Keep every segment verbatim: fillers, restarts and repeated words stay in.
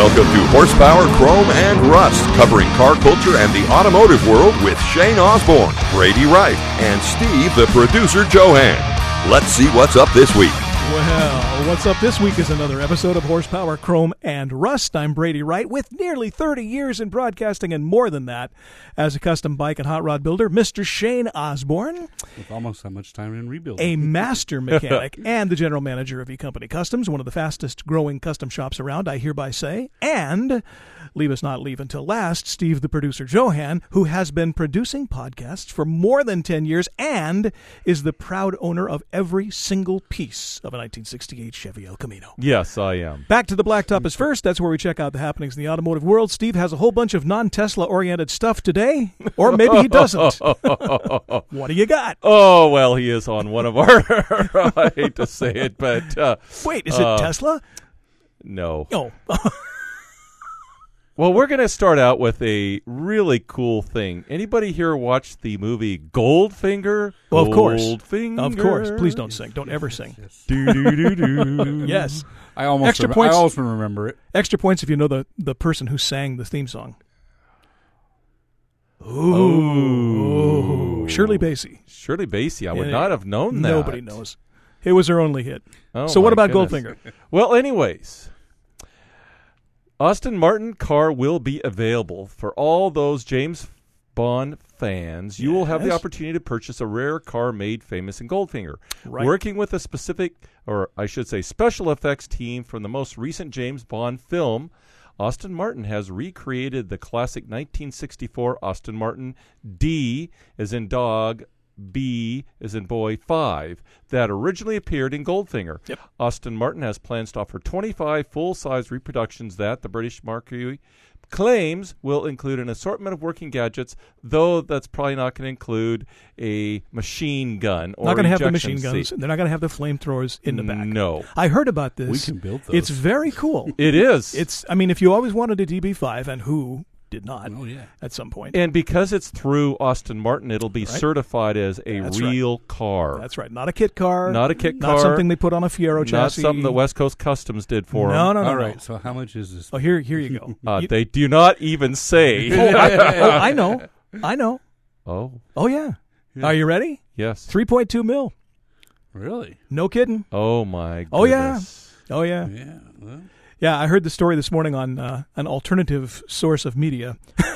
Welcome to Horsepower, Chrome, and Rust, covering car culture and the automotive world with Shane Osborne, Brady Wright, and Steve, the producer, Johan. Let's see what's up this week. Well, what's up this week is another episode of Horsepower, Chrome, and Rust. I'm Brady Wright, with nearly thirty years in broadcasting and more than that as a custom bike and hot rod builder, Mister Shane Osborne. With almost that much time in rebuilding. A master mechanic and the general manager of E-Company Customs, one of the fastest growing custom shops around, I hereby say. And, leave us not leave until last, Steve, the producer, Johan, who has been producing podcasts for more than ten years and is the proud owner of every single piece of a nineteen sixty-eight Chevy El Camino. Yes, I am. Back to the Blacktop is first. That's where we check out the happenings in the automotive world. Steve has a whole bunch of non-Tesla oriented stuff today, or maybe he doesn't. What do you got? Oh, well, he is on one of our, I hate to say it, but... Uh, Wait, is it uh, Tesla? No. Oh. Well, we're going to start out with a really cool thing. Anybody here watch the movie Goldfinger? Well, of course. Goldfinger. Of course. Please don't sing. Don't ever sing. Yes. Do, do, do, do. Yes. I almost Extra rem- points. I almost remember it. Extra points if you know the, the person who sang the theme song. Ooh. Oh. Shirley Bassey. Shirley Bassey. I would Yeah, not have known that. Nobody knows. It was her only hit. Oh, so what my about goodness. Goldfinger? Well, anyways, Aston Martin car will be available for all those James Bond fans. You will have the Yes. opportunity to purchase a rare car made famous in Goldfinger. Right. Working with a specific, or I should say special effects team from the most recent James Bond film, Aston Martin has recreated the classic nineteen sixty-four Aston Martin D, as in dog, B as in boy, five, that originally appeared in Goldfinger. Yep. Aston Martin has plans to offer twenty-five full-size reproductions that the British Mercury claims will include an assortment of working gadgets, though that's probably not going to include a machine gun or Not going to have the ejection machine guns. seat. They're not going to have the flamethrowers in the back. No. I heard about this. We can build those. It's very cool. It is. It's. I mean, if you always wanted a D B five, and who did not Oh, yeah. at some point. And because it's through Aston Martin, it'll be Right. certified as a That's real car. That's right. Not a kit car. Not a kit Not car. something they put on a Fiero Not chassis. something that West Coast Customs did for No, them. no, no. All no. right, so how much is this? Oh, here, here you go. Uh, You- they do not even say. oh, I, oh, I know. I know. Oh, Oh, yeah. Are you ready? yes. three point two mil. Really? No kidding. Oh, my goodness. Oh, yeah. Oh, yeah. Yeah. Well, Yeah, I heard the story this morning on uh, an alternative source of media.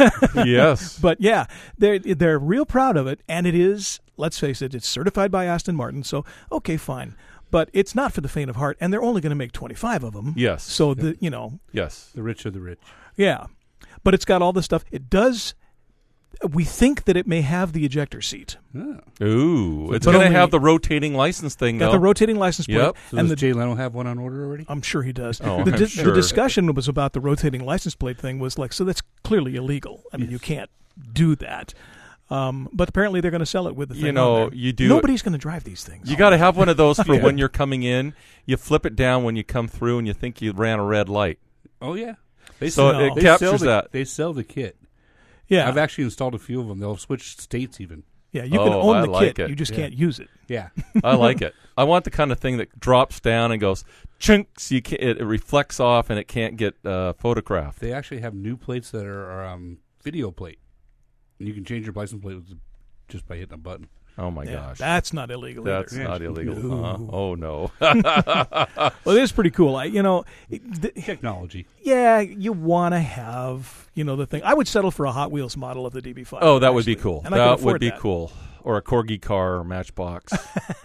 Yes. But, yeah, they're, they're real proud of it, and it is, let's face it, it's certified by Aston Martin, so, okay, fine. But it's not for the faint of heart, and they're only going to make twenty-five of them. Yes. So, the you know, Yes. the rich are the rich. yeah. But it's got all the stuff. It does, we think that it may have the ejector seat. Oh. Ooh. It's But going to only- have the rotating license thing, Got though. the rotating license plate. Yep. So and does the Jay Leno have one on order already? I'm sure he does. Oh, the, I'm di- sure. the discussion was about the rotating license plate thing was like, so that's clearly illegal. I mean, you can't do that. Um, but apparently they're going to sell it with the thing You know, on there. you do- Nobody's going to drive these things. You got to have one of those for Yeah. when you're coming in. You flip it down when you come through and you think you ran a red light. Oh, yeah. They So sell, it they captures sell the, that. They sell the kit. Yeah. I've actually installed a few of them. They'll switch states even. yeah, you can Oh, own I the like kit. it. You just Yeah. can't use it. Yeah. I like it. I want the kind of thing that drops down and goes chunks. You can, it, it reflects off and it can't get uh, photographed. They actually have new plates that are, are um, video plate. And you can change your license plate with, just by hitting a button. Oh my Yeah, gosh, that's not illegal that's either. not illegal. No. Uh-huh. Oh no. Well, it is pretty cool. I, you know, it- th- Technology. yeah, you want to have, you know, the thing. I would settle for a Hot Wheels model of the D B five. Oh, that would be actually. cool. And I can That afford would be that. cool. Or a Corgi car or Matchbox.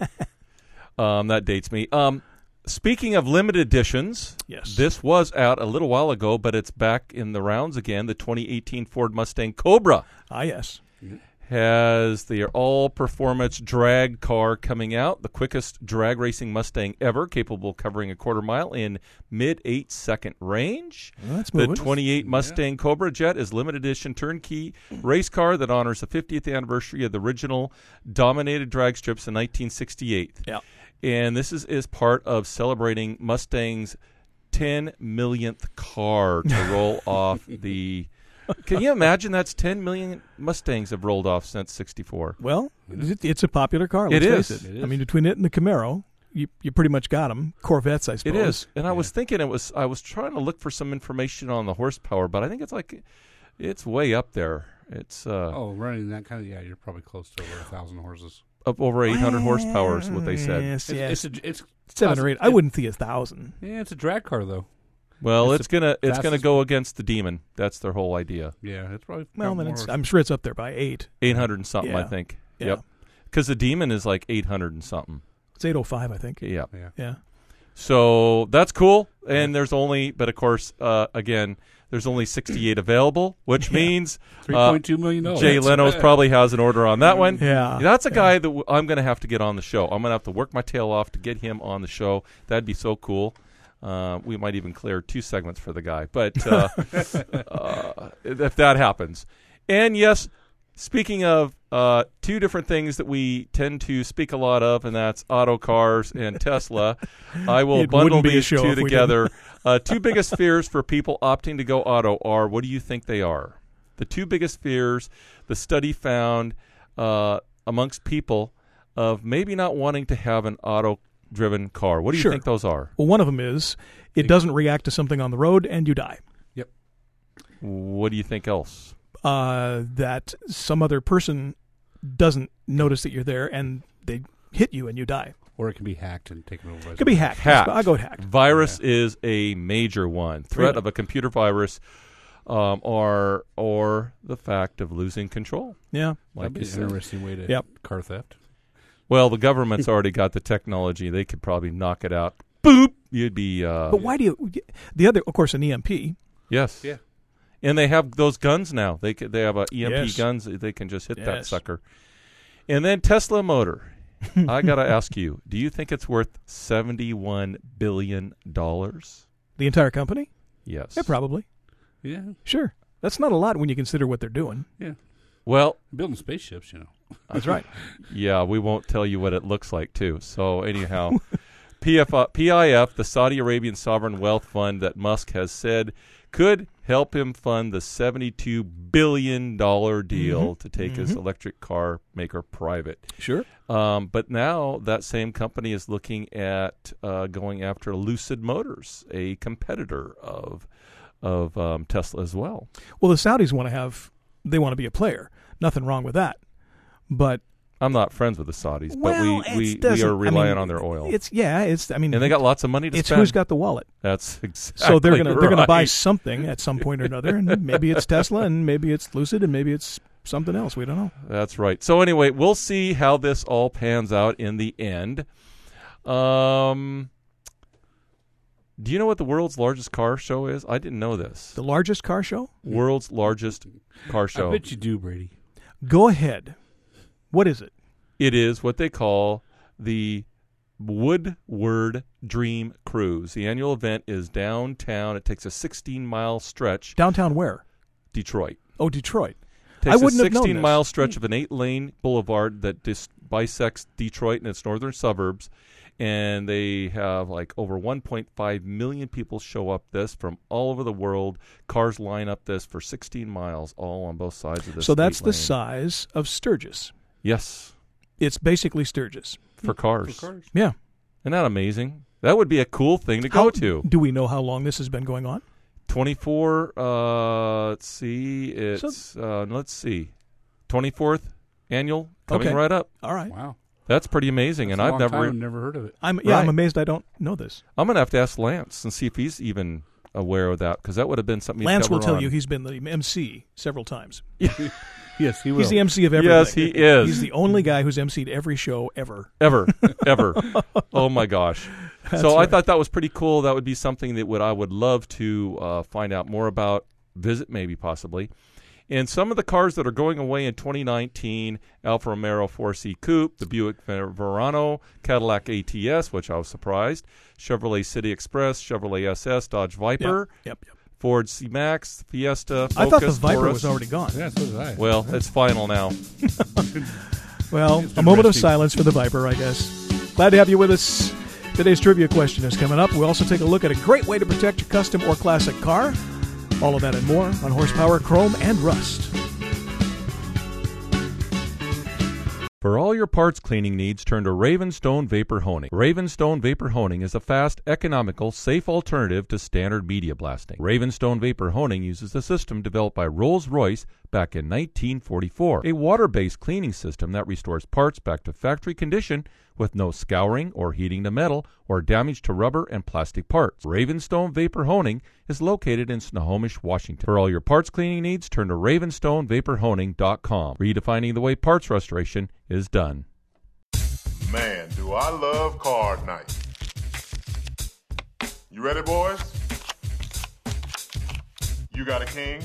um, that dates me. Um, speaking of limited editions, Yes. this was out a little while ago, but it's back in the rounds again. The twenty eighteen Ford Mustang Cobra Ah, yes. has the all-performance drag car coming out, the quickest drag racing Mustang ever, capable of covering a quarter mile in mid-eight-second range. Well, that's The moving. twenty-eight Mustang Cobra Jet is limited edition turnkey race car that honors the fiftieth anniversary of the original dominated drag strips in nineteen sixty-eight. Yeah. And this is, is part of celebrating Mustang's ten millionth car to roll off the... Can you imagine that's ten million Mustangs have rolled off since sixty-four? Well, it, it's a popular car. It Let's face is. It. It I is. mean, between it and the Camaro, you you pretty much got them. Corvettes, I suppose. It is, and I Yeah. was thinking it was. I was trying to look for some information on the horsepower, but I think it's like it's way up there. It's uh, Oh, running that kind of yeah, you're probably close to over a thousand horses. up over eight hundred horsepower is what they said. Yes, It's, yes. it's, a, it's Seven or eight. I wouldn't see a thousand. Yeah, it's a drag car though. Well, It's it's, the gonna it's gonna fastest- go against the Demon. That's their whole idea. Yeah, it's probably Well, got then more it's, horse- I'm sure it's up there by eight. Eight hundred and something, I Yeah. think. Yeah. Yep. Because the Demon is like eight hundred and something. It's eight oh five, I think. Yeah. yeah. Yeah. So that's cool. And there's only, but of course, uh, again, there's only sixty-eight available, which Yeah. means Three point two million dollars. Jay Leno's probably has an order on that one. Yeah. That's a guy that w- I'm going to have to get on the show. I'm going to have to work my tail off to get him on the show. That'd be so cool. Uh, we might even clear two segments for the guy, but uh, uh, if that happens. And yes, speaking of uh, two different things that we tend to speak a lot of, and that's auto cars and Tesla, I will It bundle wouldn't be a these show two if we together. Uh, two biggest fears for people opting to go auto are, what do you think they are? The two biggest fears the study found uh, amongst people of maybe not wanting to have an auto-driven car. What do you Sure. think those are? Well, one of them is it doesn't react to something on the road and you die. What do you think else? Uh, that some other person doesn't notice that you're there and they hit you and you die. Or it can be hacked and taken over by It could be hacked. Hacked. I'll go with hacked. Virus is a major one. Threat Really? of a computer virus um, or, or the fact of losing control. Yeah. Like That'd be you an said. interesting way to Yep. car theft. Well, the government's already got the technology. They could probably knock it out. Boop! You'd be... Uh, But why do you... The other, of course, an E M P. Yes. Yeah. And they have those guns now. They can, they have a E M P Yes. guns. They can just hit that Yes. sucker. And then Tesla Motor. I got to ask you, do you think it's worth seventy-one billion dollars? The entire company? Yes. Yeah, probably. Yeah. Sure. That's not a lot when you consider what they're doing. Yeah. Well, Building spaceships, you know. That's right. yeah, we won't tell you what it looks like, too. So, anyhow, P F, P I F, the Saudi Arabian Sovereign Wealth Fund that Musk has said could help him fund the seventy-two billion dollars deal Mhm. to take his Mhm. electric car maker private. Sure. Um, but now that same company is looking at uh, going after Lucid Motors, a competitor of of um, Tesla as well. Well, the Saudis want to have... They want to be a player. Nothing wrong with that. But... I'm not friends with the Saudis, well, but we, it we, we doesn't- are I relying mean, on their oil. It's yeah. It's I mean, And they got lots of money to it's spend. who's got the wallet. That's exactly So they're gonna they're gonna buy right. something at some point or another, and maybe it's Tesla, and maybe it's Lucid, and maybe it's something else. We don't know. That's right. So anyway, we'll see how this all pans out in the end. Um, do you know what the world's largest car show is? I didn't know this. The largest car show. World's largest car show. I bet you do, Brady. Go ahead. What is it? It is what they call the Woodward Dream Cruise. The annual event is downtown. It takes a sixteen-mile stretch. Downtown where? Detroit. Oh, Detroit. Takes I wouldn't a have known this. sixteen-mile stretch of an eight-lane boulevard that dis- bisects Detroit and its northern suburbs, and they have like over one point five million people show up this from all over the world. Cars line up this for sixteen miles, all on both sides of this. So that's the eight-lane. size of Sturgis. Yes, It's basically Sturgis. for cars. For cars. Yeah. Isn't that amazing? That would be a cool thing to go How- to. Do we know how long this has been going on? twenty-four, uh, let's see, it's, uh, let's see, twenty-fourth annual coming Okay. right up. All right. Wow. That's pretty amazing, That's and a I've long never, time, never heard of it. I'm yeah. I'm Right. amazed I don't know this. I'm going to have to ask Lance and see if he's even aware of that, because that would have been something he'd Lance will cover tell on. you he's been the M C several times. Yes, he will. He's the M C of everything. Yes, he is. He's the only guy who's emceed every show ever. Ever, ever. Oh, my gosh. That's so I right. thought that was pretty cool. That would be something that would I would love to uh, find out more about, visit maybe possibly. And some of the cars that are going away in twenty nineteen, Alfa Romero four C Coupe, the Buick Verano, Cadillac A T S, which I was surprised, Chevrolet City Express, Chevrolet S S, Dodge Viper, Yep. Yep. Ford C-Max, Fiesta, Focus, I thought the Viper Taurus. was already gone. Yeah, so did I. Well, it's final now. Well, It's a been moment of resting. silence for the Viper, I guess. Glad to have you with us. Today's trivia question is coming up. We'll also take a look at a great way to protect your custom or classic car. All of that and more on Horsepower, Chrome, and Rust. For all your parts cleaning needs, turn to Ravenstone Vapor Honing. Ravenstone Vapor Honing is a fast, economical, safe alternative to standard media blasting. Ravenstone Vapor Honing uses a system developed by Rolls-Royce back in nineteen forty-four, a water-based cleaning system that restores parts back to factory condition with no scouring or heating to metal or damage to rubber and plastic parts. Ravenstone Vapor Honing is located in Snohomish, Washington. For all your parts cleaning needs, turn to Ravenstone Vapor Honing dot com. Redefining the way parts restoration is done. Man, do I love card night. You ready, boys? You got a king?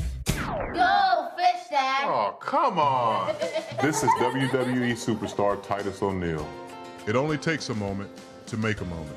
Go, fish, Dad. Oh, come on. This is W W E superstar Titus O'Neil. It only takes a moment to make a moment.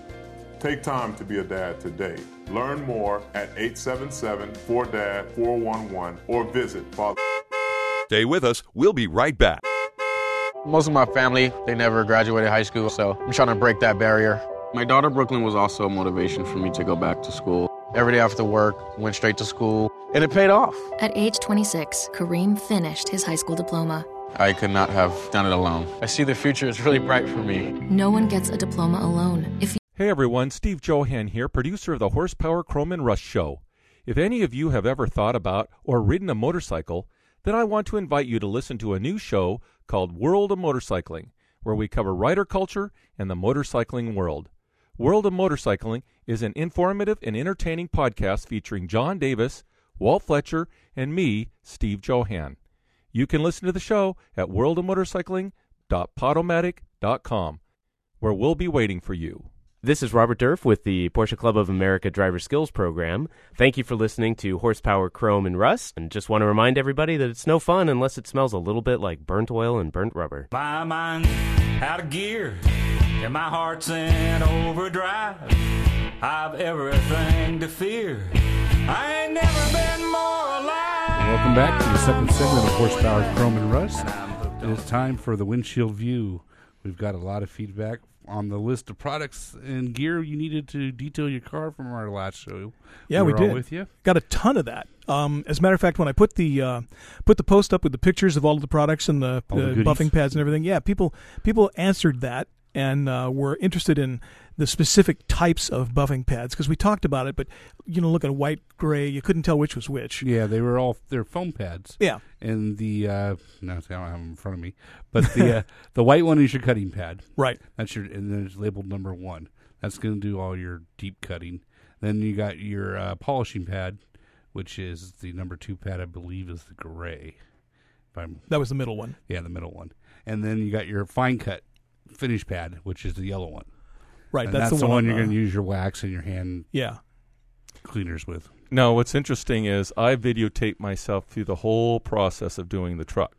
Take time to be a dad today. Learn more at eight seven seven, four D A D, four one one or visit Father. Stay with us. We'll be right back. Most of my family, they never graduated high school, so I'm trying to break that barrier. My daughter Brooklyn was also a motivation for me to go back to school. Every day after work, went straight to school, and it paid off. At age twenty-six, Kareem finished his high school diploma. I could not have done it alone. I see the future is really bright for me. No one gets a diploma alone. If you Hey everyone, Steve Johan here, producer of the Horsepower Chrome and Rust Show. If any of you have ever thought about or ridden a motorcycle, then I want to invite you to listen to a new show called World of Motorcycling, where we cover rider culture and the motorcycling world. World of Motorcycling is an informative and entertaining podcast featuring John Davis, Walt Fletcher, and me, Steve Johan. You can listen to the show at world of motorcycling dot podomatic dot com, where we'll be waiting for you. This is Robert Durf with the Porsche Club of America Driver Skills Program. Thank you for listening to Horsepower, Chrome, and Rust. And just want to remind everybody that it's no fun unless it smells a little bit like burnt oil and burnt rubber. My mind's out of gear, and my heart's in overdrive. I've everything to fear. I ain't never been more alive. Welcome back to the second segment of Horsepower, Chrome, and Rust. It is time for the windshield view. We've got a lot of feedback on the list of products and gear you needed to detail your car from our last show. Yeah, we, we did. All with you. Got a ton of that. Um, as a matter of fact, when I put the uh, put the post up with the pictures of all of the products and the, All the the buffing pads and everything, yeah, people people answered that and uh, were interested in the specific types of buffing pads because we talked about it. But you know, look at white, gray, you couldn't tell which was which. Yeah, they were all they're foam pads. Yeah, and the uh, no, I don't have them in front of me, but the uh, the white one is your cutting pad. Right. That's your and then it's labeled number one. That's going to do all your deep cutting. Then you got your uh, polishing pad, which is the number two pad. I believe is the gray. If I'm, that was the middle one. Yeah, the middle one. And then you got your fine cut finish pad, which is the yellow one. Right, and that's, that's the the one one you're uh, going to use your wax and your hand yeah. cleaners with. No, what's interesting is I videotape myself through the whole process of doing the truck,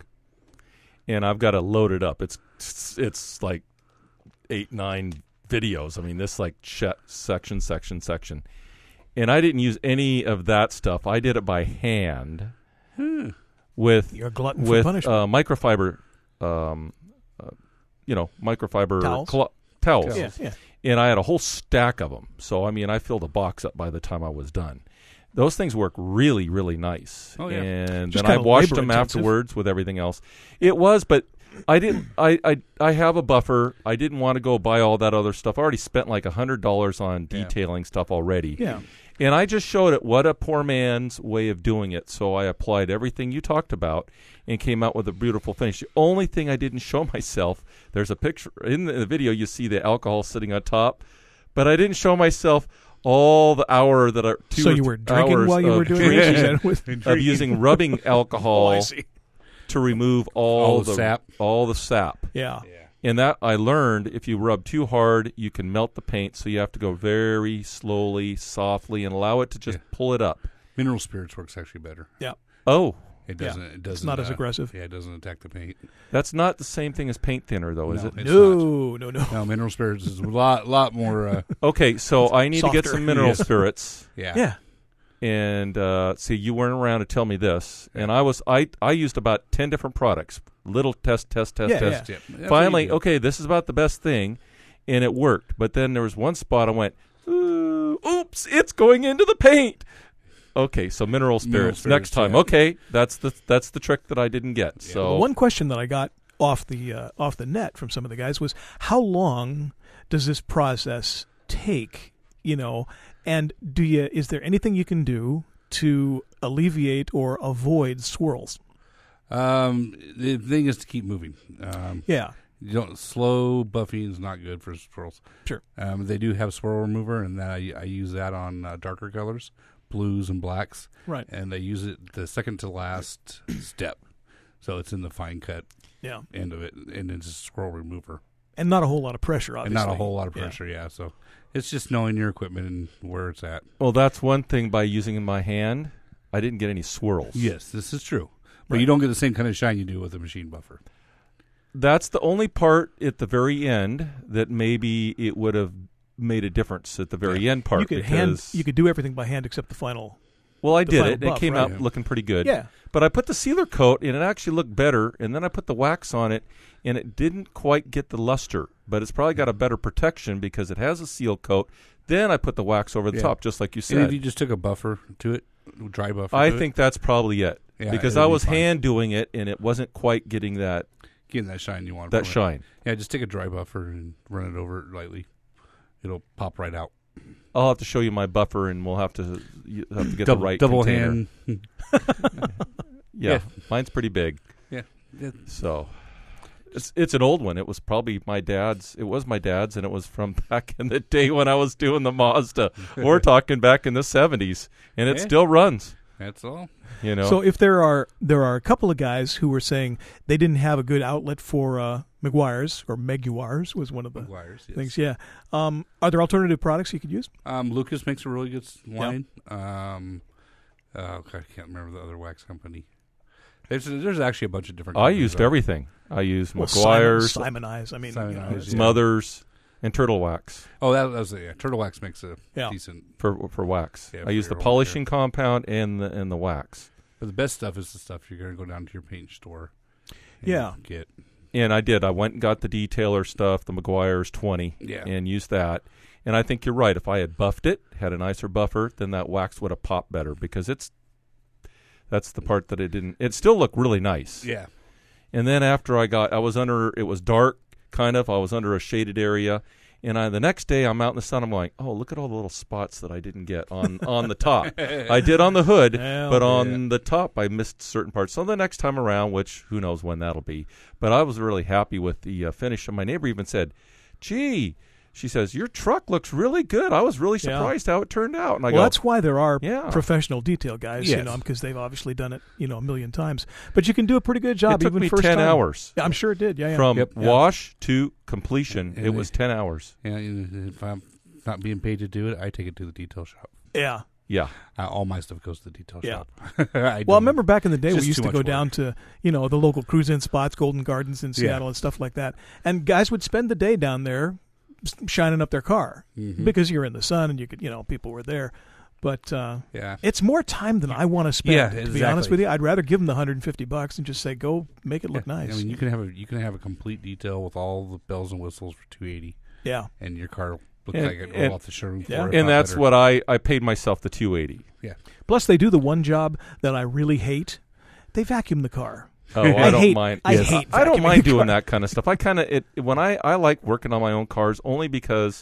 and I've got to load it up. It's it's like eight, nine videos. I mean, this like ch- section, section, section, and I didn't use any of that stuff. I did it by hand hmm. with You're a glutton with for punishment. uh, microfiber, um, uh, you know, microfiber Towels? clo- towels. Yeah, yeah. And I had a whole stack of them. So, I mean, I filled a box up by the time I was done. Those things work really, really nice. Oh, yeah. And Just then I kinda washed them labor-intensive. afterwards with everything else. It was, but I didn't. I, I I have a buffer. I didn't want to go buy all that other stuff. I already spent like a hundred dollars on detailing yeah. stuff already. Yeah. And I just showed it what a poor man's way of doing it. So I applied everything you talked about and came out with a beautiful finish. The only thing I didn't show myself, there's a picture in the video. You see the alcohol sitting on top, but I didn't show myself all the hour that I two so you were drinking while you were doing it, of, of using rubbing alcohol oh, I see. to remove all, all the, the sap. All the sap. Yeah. yeah. And that I learned, if you rub too hard, you can melt the paint. So you have to go very slowly, softly, and allow it to just yeah. pull it up. Mineral spirits works actually better. Yeah. Oh. It doesn't. Yeah. It doesn't. It's not uh, as aggressive. Yeah, it doesn't attack the paint. That's not the same thing as paint thinner, though, is no, it? It's no, not. no, no. No, mineral spirits is a lot, lot more. Uh, okay, so I need softer. to get some mineral yes. spirits. Yeah. Yeah. And uh, see, you weren't around to tell me this, and I was. I I used about ten different products. Little test, test, test, yeah, test. Yeah. Yeah. Finally, okay, this is about the best thing, and it worked. But then there was one spot I went, Ooh, oops, it's going into the paint. Okay, so mineral spirits, mineral spirits next time. yeah. Okay, that's the that's the trick that I didn't get. Yeah. So Well, one question that I got off the uh, off the net from some of the guys was how long does this process take? You know, and do you is there anything you can do to alleviate or avoid swirls? Um, the thing is to keep moving. Um, yeah. You don't slow buffing is not good for swirls. Sure. Um, they do have swirl remover, and that I, I use that on uh, darker colors, blues and blacks. Right. And I use it the second to last step, so it's in the fine cut. Yeah. End of it, and it's a swirl remover. And not a whole lot of pressure, obviously. And not a whole lot of pressure, yeah. yeah. So it's just knowing your equipment and where it's at. Well, that's one thing by using in my hand. I didn't get any swirls. Yes, this is true. But Right. you don't get the same kind of shine you do with a machine buffer. That's the only part at the very end that maybe it would have made a difference at the very Yeah. end part. You could because, hand, you could do everything by hand except the final. Well, I the did final it, and buff, it came right? out Yeah. looking pretty good. Yeah. But I put the sealer coat, and it actually looked better, and then I put the wax on it, and it didn't quite get the luster. But it's probably got a better protection because it has a seal coat. Then I put the wax over the Yeah. top, just like you said. And if you just took a buffer to it, dry buffer I to think it, that's probably it. Yeah, because it'll I be was fine. hand doing it, and it wasn't quite getting that getting that shine you want. that from it. shine. Yeah, just take a dry buffer and run it over it lightly. It'll pop right out. I'll have to show you my buffer, and we'll have to you have to get double, the right double container. hand. yeah, Yeah. mine's pretty big. Yeah. Yeah. So it's it's an old one. It was probably my dad's. It was my dad's, and it was from back in the day when I was doing the Mazda. We're talking back in the seventies, and it Yeah. still runs. That's all. You know. So if there are there are a couple of guys who were saying they didn't have a good outlet for uh, Meguiar's or Meguiar's was one of the Meguiar's, yes. things. Yeah. Um, are there alternative products you could use? Um, Lucas makes a really good s- line. Um, uh, I can't remember the other wax company. There's, there's actually a bunch of different. I companies used out. everything. I used Well, Meguiar's, Simon, Simonize. I mean, Simon you know, Eyes, it's- yeah. Mothers, and Turtle Wax Oh, that, that was it. Yeah. Turtle wax makes a Yeah. decent. for for wax. Yeah, I for use the your own polishing compound and the and the wax. But the best stuff is the stuff you're going to go down to your paint store. and Yeah. Get. And I did. I went and got the detailer stuff, the Meguiar's twenty, Yeah. and used that. And I think you're right. If I had buffed it, had a nicer buffer, then that wax would have popped better because it's that's the part that it didn't. It still looked really nice. Yeah. And then after I got, I was under. It was dark, kind of. I was under a shaded area. And I, the next day, I'm out in the sun. I'm going, oh, look at all the little spots that I didn't get on, on the top. I did on the hood, Hell but on yeah. the top, I missed certain parts. So the next time around, which who knows when that'll be, but I was really happy with the uh, finish. And my neighbor even said, gee, she says, your truck looks really good. I was really Yeah. surprised how it turned out. And I well, go, that's why there are Yeah. professional detail guys, you Yes. know, because they've obviously done it, you know, a million times. But you can do a pretty good job. it took even me first ten time. hours. Yeah, I'm sure it did. Yeah, yeah. From Yep. Yeah. wash to completion, And it was they- ten hours. Yeah. and If I'm not being paid to do it, I take it to the detail shop. yeah. Yeah. Uh, all my stuff goes to the detail Yeah. shop. I Well, I don't- remember back in the day it's we just used too to much go work. down to, you know, the local cruise-in spots, Golden Gardens in Seattle Yeah. and stuff like that. And guys would spend the day down there s- shining up their car Mhm. because you're in the sun and you could, you know, people were there. But uh, Yeah. it's more time than I want to spend, Yeah, to be exactly. honest with you. I'd rather give them the one hundred fifty bucks and just say, go make it look Yeah. nice. I mean, you can have a you can have a complete detail with all the bells and whistles for two eighty, yeah. and your car looks And- like it and- rolled off the showroom Yeah. floor. if And not that's better. what I, I paid myself the two eighty. Yeah. Plus, they do the one job that I really hate. They vacuum the car. Oh, I, I don't mind. mind. I Yes. hate. I don't vacuuming mind a doing car. that kind of stuff. I kind of it when I I like working on my own cars only because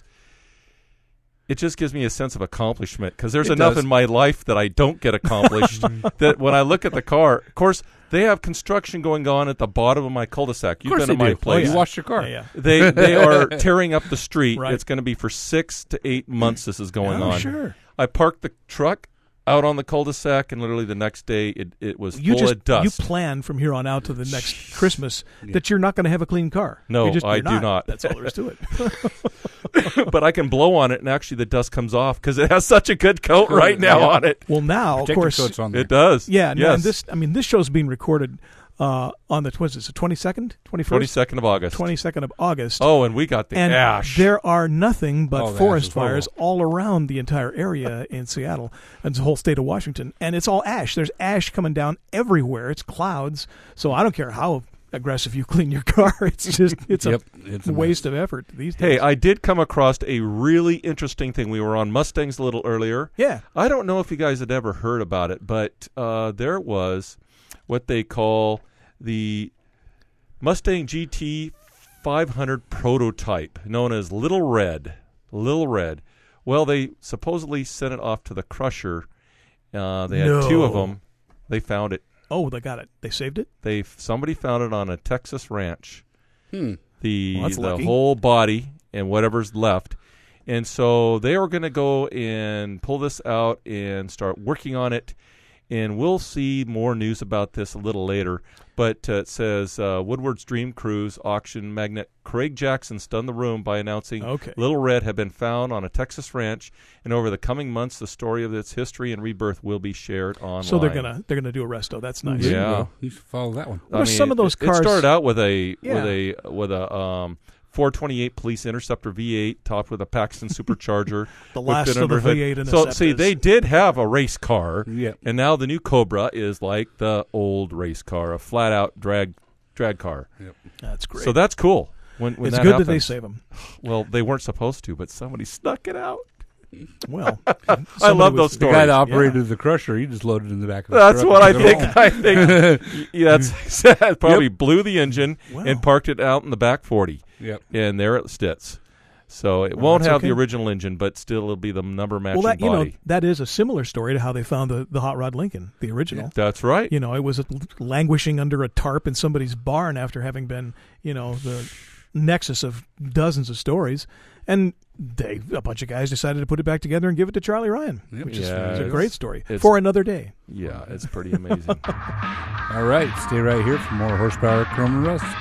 it just gives me a sense of accomplishment. Because there's It enough does. in my life that I don't get accomplished that when I look at the car, of course they have construction going on at the bottom of my cul-de-sac. You've Of course been to they my do. place. You washed your car. Yeah, yeah. They they are tearing up the street. Right. It's going to be for six to eight months. This is going Oh, on. sure. I parked the truck out on the cul-de-sac, and literally the next day it, it was You full just of dust. you plan from here on out to the next Christmas that you're not going to have a clean car. No, You're just, I you're do not. That's all there is to it. But I can blow on it, and actually the dust comes off because it has such a good coat right now Yeah. on it. Well, now of Protective course coats on there. It does. Yeah, no, Yes. and this I mean this show's being recorded uh, on the what is this, the twenty-second, twenty-first, twenty-second of August. twenty-second of August. Oh, and we got the and ash. there are nothing but Oh, the forest ash is horrible. fires all around the entire area in Seattle and the whole state of Washington, and it's all ash. There's ash coming down everywhere. It's clouds. So I don't care how aggressive you clean your car. It's just it's Yep, a it's a waste of effort these Hey, days. I did come across a really interesting thing. We were on Mustangs a little earlier. Yeah. I don't know if you guys had ever heard about it, but uh, there was what they call the Mustang G T five hundred prototype, known as Little Red. Little Red. Well, they supposedly sent it off to the crusher. Uh, they had No. two of them. They found it. Oh, they got it. They saved it? They somebody found it on a Texas ranch. Hmm. The Well, that's the lucky. whole body and whatever's left. And so they are going to go and pull this out and start working on it. And we'll see more news about this a little later. But uh, it says uh, Woodward's Dream Cruise auction magnate Craig Jackson stunned the room by announcing Okay. Little Red had been found on a Texas ranch, and over the coming months, the story of its history and rebirth will be shared online. So they're gonna they're gonna do a resto. That's nice. There you Yeah. go. You should follow that one. Well, there's some of those it, cars- It started out with a Yeah. with a with a um, four twenty-eight Police Interceptor V eight topped with a Paxton Supercharger. The with last an of the underhood. V eight So see, Interceptors. they did have a race car, Yep. and now the new Cobra is like the old race car, a flat out drag drag car. Yep. That's great. So that's cool. When, when it's that good happens. that they save them. Well, they weren't supposed to, but somebody snuck it out. Well, I somebody love was- those The stories. guy that operated the crusher, he just loaded it in the back of the That's truck what I and took it think. home. I think yeah, that's probably blew the engine Wow. and parked it out in the back forty. Yep. And there it sits. So it Well, won't that's have the okay. original engine, but still it'll be the number matching well, that you know body. that is a similar story to how they found the, the Hot Rod Lincoln, the original. That's right. You know, it was languishing under a tarp in somebody's barn after having been, you know, the nexus of dozens of stories, and they a bunch of guys decided to put it back together and give it to Charlie Ryan, Yep. which Yeah, is, is a it's- great story it's- for another day. Yeah, it's pretty amazing. All right, stay right here for more Horsepower, Chrome, and Rust.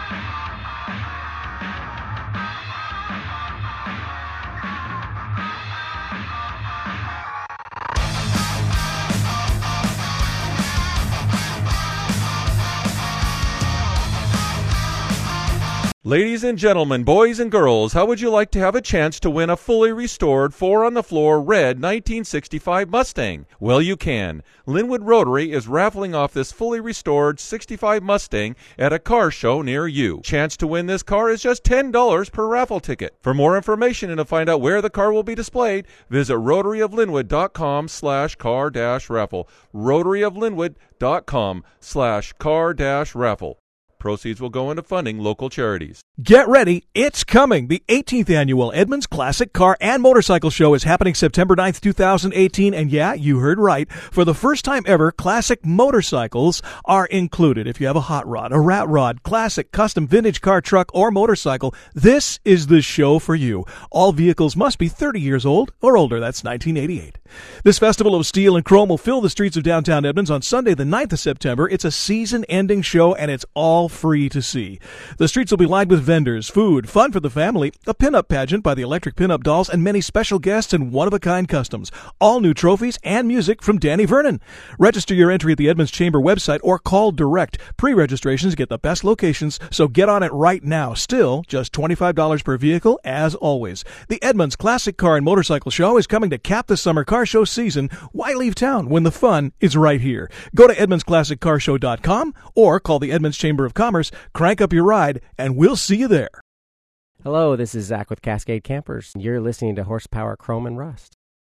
Ladies and gentlemen, boys and girls, how would you like to have a chance to win a fully restored, four-on-the-floor red nineteen sixty-five Mustang? Well, you can. Linwood Rotary is raffling off this fully restored sixty-five Mustang at a car show near you. Chance to win this car is just ten dollars per raffle ticket. For more information and to find out where the car will be displayed, visit rotaryoflinwood.com slash car dash raffle. rotaryoflinwood.com slash car dash raffle. Proceeds will go into funding local charities. Get ready, it's coming. The eighteenth annual Edmunds Classic Car and Motorcycle Show is happening September ninth, twenty eighteen, and yeah, you heard right. For the first time ever, classic motorcycles are included. If you have a hot rod, a rat rod, classic, custom, vintage car, truck, or motorcycle, this is the show for you. All vehicles must be thirty years old or older. That's nineteen eighty-eight. This festival of steel and chrome will fill the streets of downtown Edmonds on Sunday, the ninth of September. It's a season-ending show, and it's all free to see. The streets will be lined with vendors, food, fun for the family, a pinup pageant by the Electric Pinup Dolls, and many special guests and one-of-a-kind customs. All new trophies and music from Danny Vernon. Register your entry at the Edmonds Chamber website or call direct. Pre-registrations get the best locations, so get on it right now. Still, just twenty-five dollars per vehicle, as always. The Edmonds Classic Car and Motorcycle Show is coming to cap the summer car show season. Why leave town when the fun is right here? Go to edmonds classic car show dot com or call the Edmonds Chamber of Commerce. Crank up your ride, and we'll see you there. Hello, this is Zach with Cascade Campers. You're listening to Horsepower, Chrome, and Rust.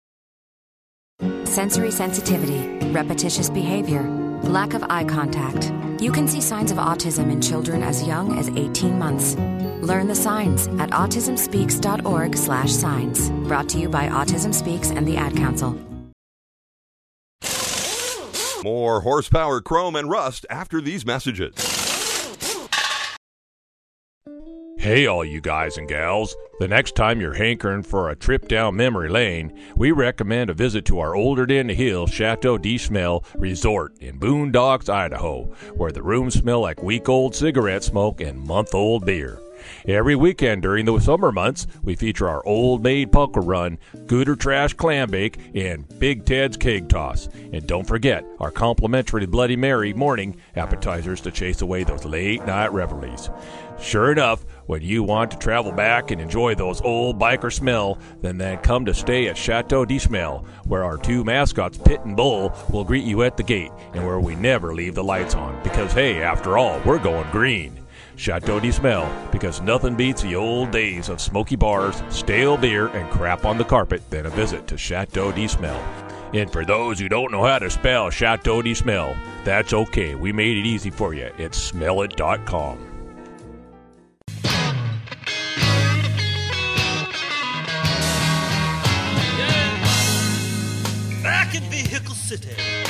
Sensory sensitivity, repetitious behavior, lack of eye contact. You can see signs of autism in children as young as eighteen months. Learn the signs at autism speaks dot org slash signs. Brought to you by Autism Speaks and the Ad Council. More Horsepower, Chrome, and Rust after these messages. Hey, all you guys and gals. The next time you're hankering for a trip down memory lane, we recommend a visit to our older than the hill Chateau de Smell Resort in Boondocks, Idaho, where the rooms smell like week-old cigarette smoke and month-old beer. Every weekend during the summer months, we feature our Old Maid Pucker Run, Gooder Trash Clam Bake, and Big Ted's Keg Toss. And don't forget our complimentary Bloody Mary morning appetizers to chase away those late-night revelries. Sure enough, when you want to travel back and enjoy those old biker smell, then then come to stay at Chateau de Smell, where our two mascots, Pit and Bull, will greet you at the gate, and where we never leave the lights on, because hey, after all, we're going green. Chateau de Smell, because nothing beats the old days of smoky bars, stale beer, and crap on the carpet than a visit to Chateau de Smell. And for those who don't know how to spell Chateau de Smell, that's okay. We made it easy for you. It's smell it dot com.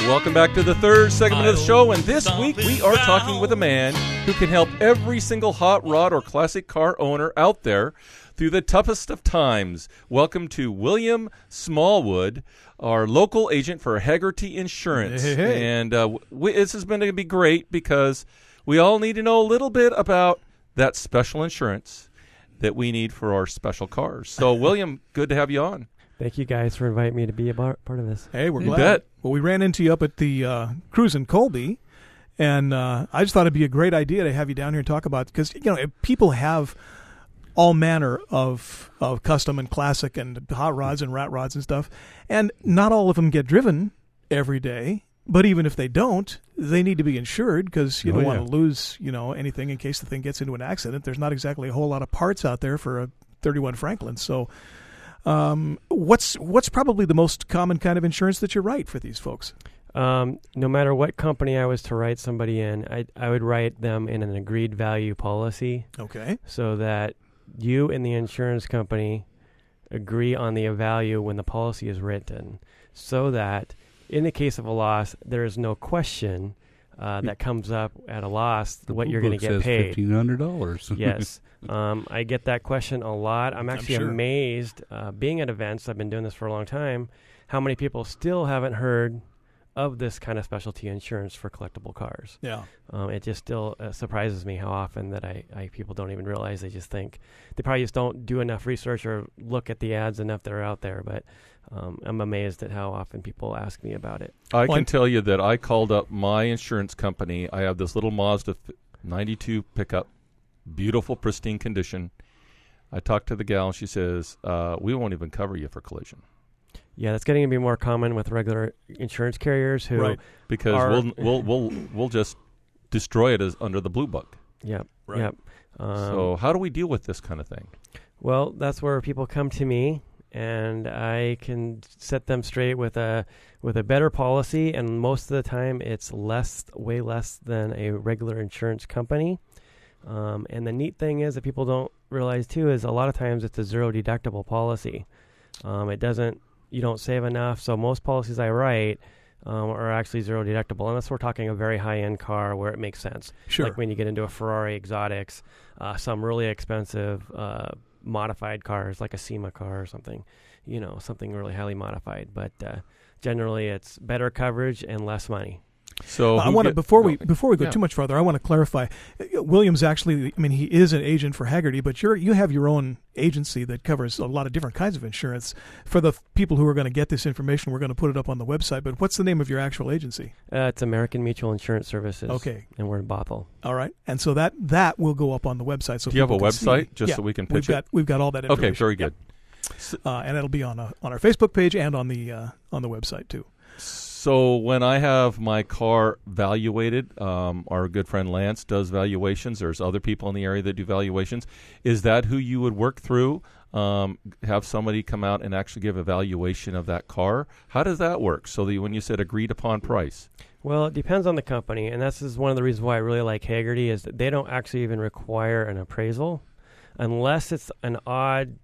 Welcome back to the third segment of the show, and this week we are talking with a man who can help every single hot rod or classic car owner out there through the toughest of times. Welcome to William Smallwood, our local agent for Hagerty Insurance. Hey, hey, hey. And uh, we, this has been going to be great because we all need to know a little bit about that special insurance that we need for our special cars. So, William, good to have you on. Thank you guys for inviting me to be a bar- part of this. Hey, we're You glad. bet. Well, we ran into you up at the uh, cruise in Colby, and uh, I just thought it'd be a great idea to have you down here and talk about, because, you know, if people have all manner of of custom and classic and hot rods and rat rods and stuff, and not all of them get driven every day. But even if they don't, they need to be insured, because you Oh, don't yeah. want to lose, you know, anything in case the thing gets into an accident. There's not exactly a whole lot of parts out there for a thirty-one Franklin. So, um, what's what's probably the most common kind of insurance that you write for these folks? Um, no matter what company I was to write somebody in, I I would write them in an agreed value policy. Okay. So that you and the insurance company agree on the value when the policy is written, so that in the case of a loss, there is no question uh, that comes up at a loss The what blue you're going to book get says paid. fifteen hundred dollars. Yes. Um, I get that question a lot. I'm actually I'm sure. amazed, uh, being at events, I've been doing this for a long time, how many people still haven't heard of this kind of specialty insurance for collectible cars. Yeah. Um, it just still uh, surprises me how often that I, I people don't even realize. They just think they probably just don't do enough research or look at the ads enough that are out there. But um, I'm amazed at how often people ask me about it. I Well, can tell you that I called up my insurance company. I have this little Mazda ninety-two pickup, beautiful, pristine condition. I talked to the gal, and she says, uh, we won't even cover you for collision. Yeah, that's getting to be more common with regular insurance carriers who Right. Because are, we'll, we'll, we'll, we'll just destroy it as under the blue book. Yep. Right. Yep. Um, So how do we deal with this kind of thing? Well, that's where people come to me, and I can set them straight with a with a better policy. And most of the time, it's less, way less than a regular insurance company. Um, and the neat thing is that people don't realize too is a lot of times it's a zero deductible policy. Um, it doesn't, you don't save enough. So most policies I write um, are actually zero deductible, unless we're talking a very high end car where it makes sense. Sure. Like when you get into a Ferrari exotics, uh, some really expensive uh, modified cars like a SEMA car or something, you know, something really highly modified. But uh, generally, it's better coverage and less money. So I who want to get- before we before we go Yeah. too much further, I want to clarify. Uh, William's actually, I mean, he is an agent for Hagerty, but you're you have your own agency that covers a lot of different kinds of insurance. For the f- people who are going to get this information, we're going to put it up on the website. But what's the name of your actual agency? Uh, it's American Mutual Insurance Services. Okay. And we're in Bothell. All right, and so that that will go up on the website. So Do you have a people can see- website just Yeah, so we can we've pitch it? got we've got all that Okay, information. very good. Yep. Uh, and it'll be on a, on our Facebook page and on the uh, on the website too. So when I have my car valuated, um, our good friend Lance does valuations. There's other people in the area that do valuations. Is that who you would work through? Um, have somebody come out and actually give a valuation of that car? How does that work? So that when you said agreed upon price, Well, it depends on the company, and this is one of the reasons why I really like Hagerty is that they don't actually even require an appraisal unless it's an odd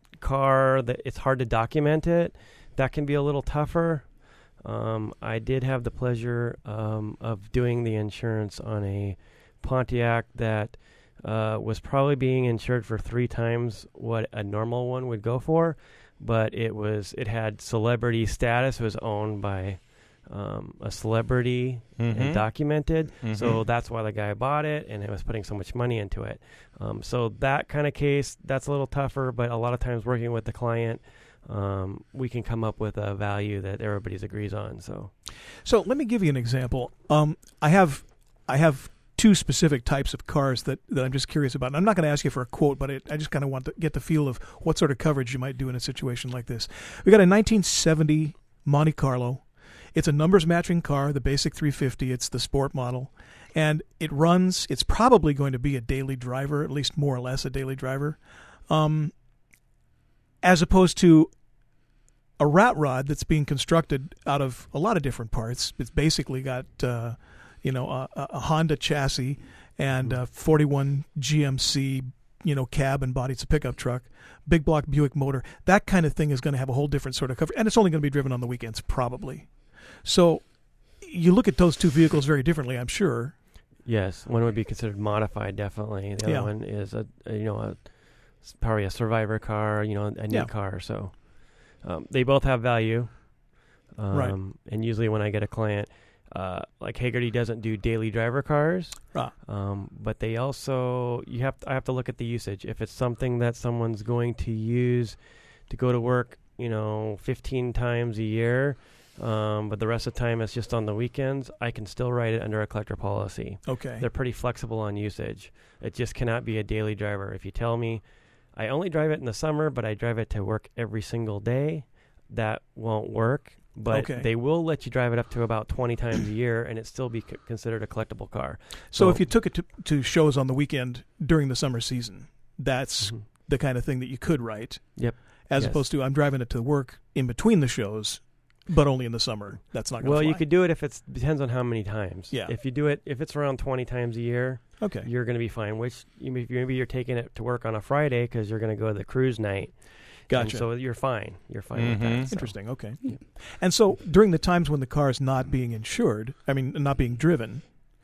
car that it's hard to document it. That can be a little tougher. Um, I did have the pleasure um, of doing the insurance on a Pontiac that uh, was probably being insured for three times what a normal one would go for, but it was it had celebrity status. It was owned by um, a celebrity Mhm. and documented. Mhm. So that's why the guy bought it, and it was putting so much money into it. Um, so that kind of case, that's a little tougher, but a lot of times working with the client, um, we can come up with a value that everybody agrees on. So, So let me give you an example. Um, I have I have two specific types of cars that, that I'm just curious about. And I'm not going to ask you for a quote, but it, I just kind of want to get the feel of what sort of coverage you might do in a situation like this. We got a nineteen seventy Monte Carlo. It's a numbers matching car, the basic three fifty. It's the sport model. And it runs, it's probably going to be a daily driver, at least more or less a daily driver. Um, as opposed to a rat rod that's being constructed out of a lot of different parts. It's basically got, uh, you know, a, a Honda chassis and a forty-one G M C, you know, cab and body. It's a pickup truck, big block Buick motor. That kind of thing is going to have a whole different sort of cover, and it's only going to be driven on the weekends, probably. So you look at those two vehicles very differently, I'm sure. Yes, one would be considered modified, definitely. The other Yeah. one is a, a you know a s- probably a survivor car, you know, a neat Yeah. car. So um, they both have value. Um, Right. And usually when I get a client, uh, like Hagerty doesn't do daily driver cars, Ah. um, but they also you have to, I have to look at the usage. If it's something that someone's going to use to go to work, you know, fifteen times a year. Um, but the rest of the time it's just on the weekends, I can still write it under a collector policy. Okay. They're pretty flexible on usage. It just cannot be a daily driver. If you tell me I only drive it in the summer, but I drive it to work every single day, that won't work. But Okay. they will let you drive it up to about twenty times a year, and it still be c- considered a collectible car. So, if you took it to, to shows on the weekend during the summer season, that's Mhm. the kind of thing that you could write. Yep. As Yes. opposed to I'm driving it to work in between the shows, but only in the summer. That's not going to Well, fly. you could do it if it's depends on how many times. Yeah. If you do it, if it's around twenty times a year, Okay. you're going to be fine. Which you may- maybe you're taking it to work on a Friday because you're going to go to the cruise night. Gotcha. And so you're fine. You're fine with that. so. Interesting. Okay. And so during the times when the car is not being insured, I mean, not being driven,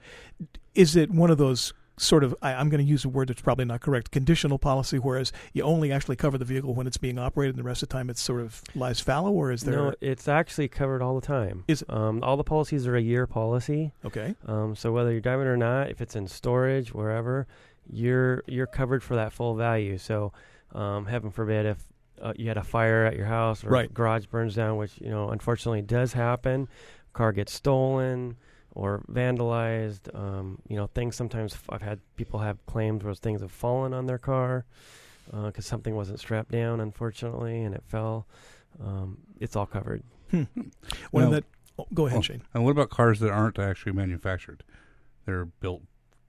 is it one of those sort of, I, I'm going to use a word that's probably not correct, conditional policy, whereas you only actually cover the vehicle when it's being operated and the rest of the time it sort of lies fallow, or is there? No, it's actually covered all the time. Is it? Um, all the policies are a year policy. Okay. Um, so whether you're driving or not, if it's in storage, wherever, you're you're covered for that full value. So, um, heaven forbid if uh, you had a fire at your house or Right. garage burns down, which you know unfortunately does happen, car gets stolen or vandalized. Um, you know, things sometimes f- I've had people have claims where things have fallen on their car because something wasn't strapped down, unfortunately, and it fell. Um, it's all covered. Hmm. One of Now- that. Oh, go ahead, oh, Shane. And what about cars that aren't actually manufactured? They're built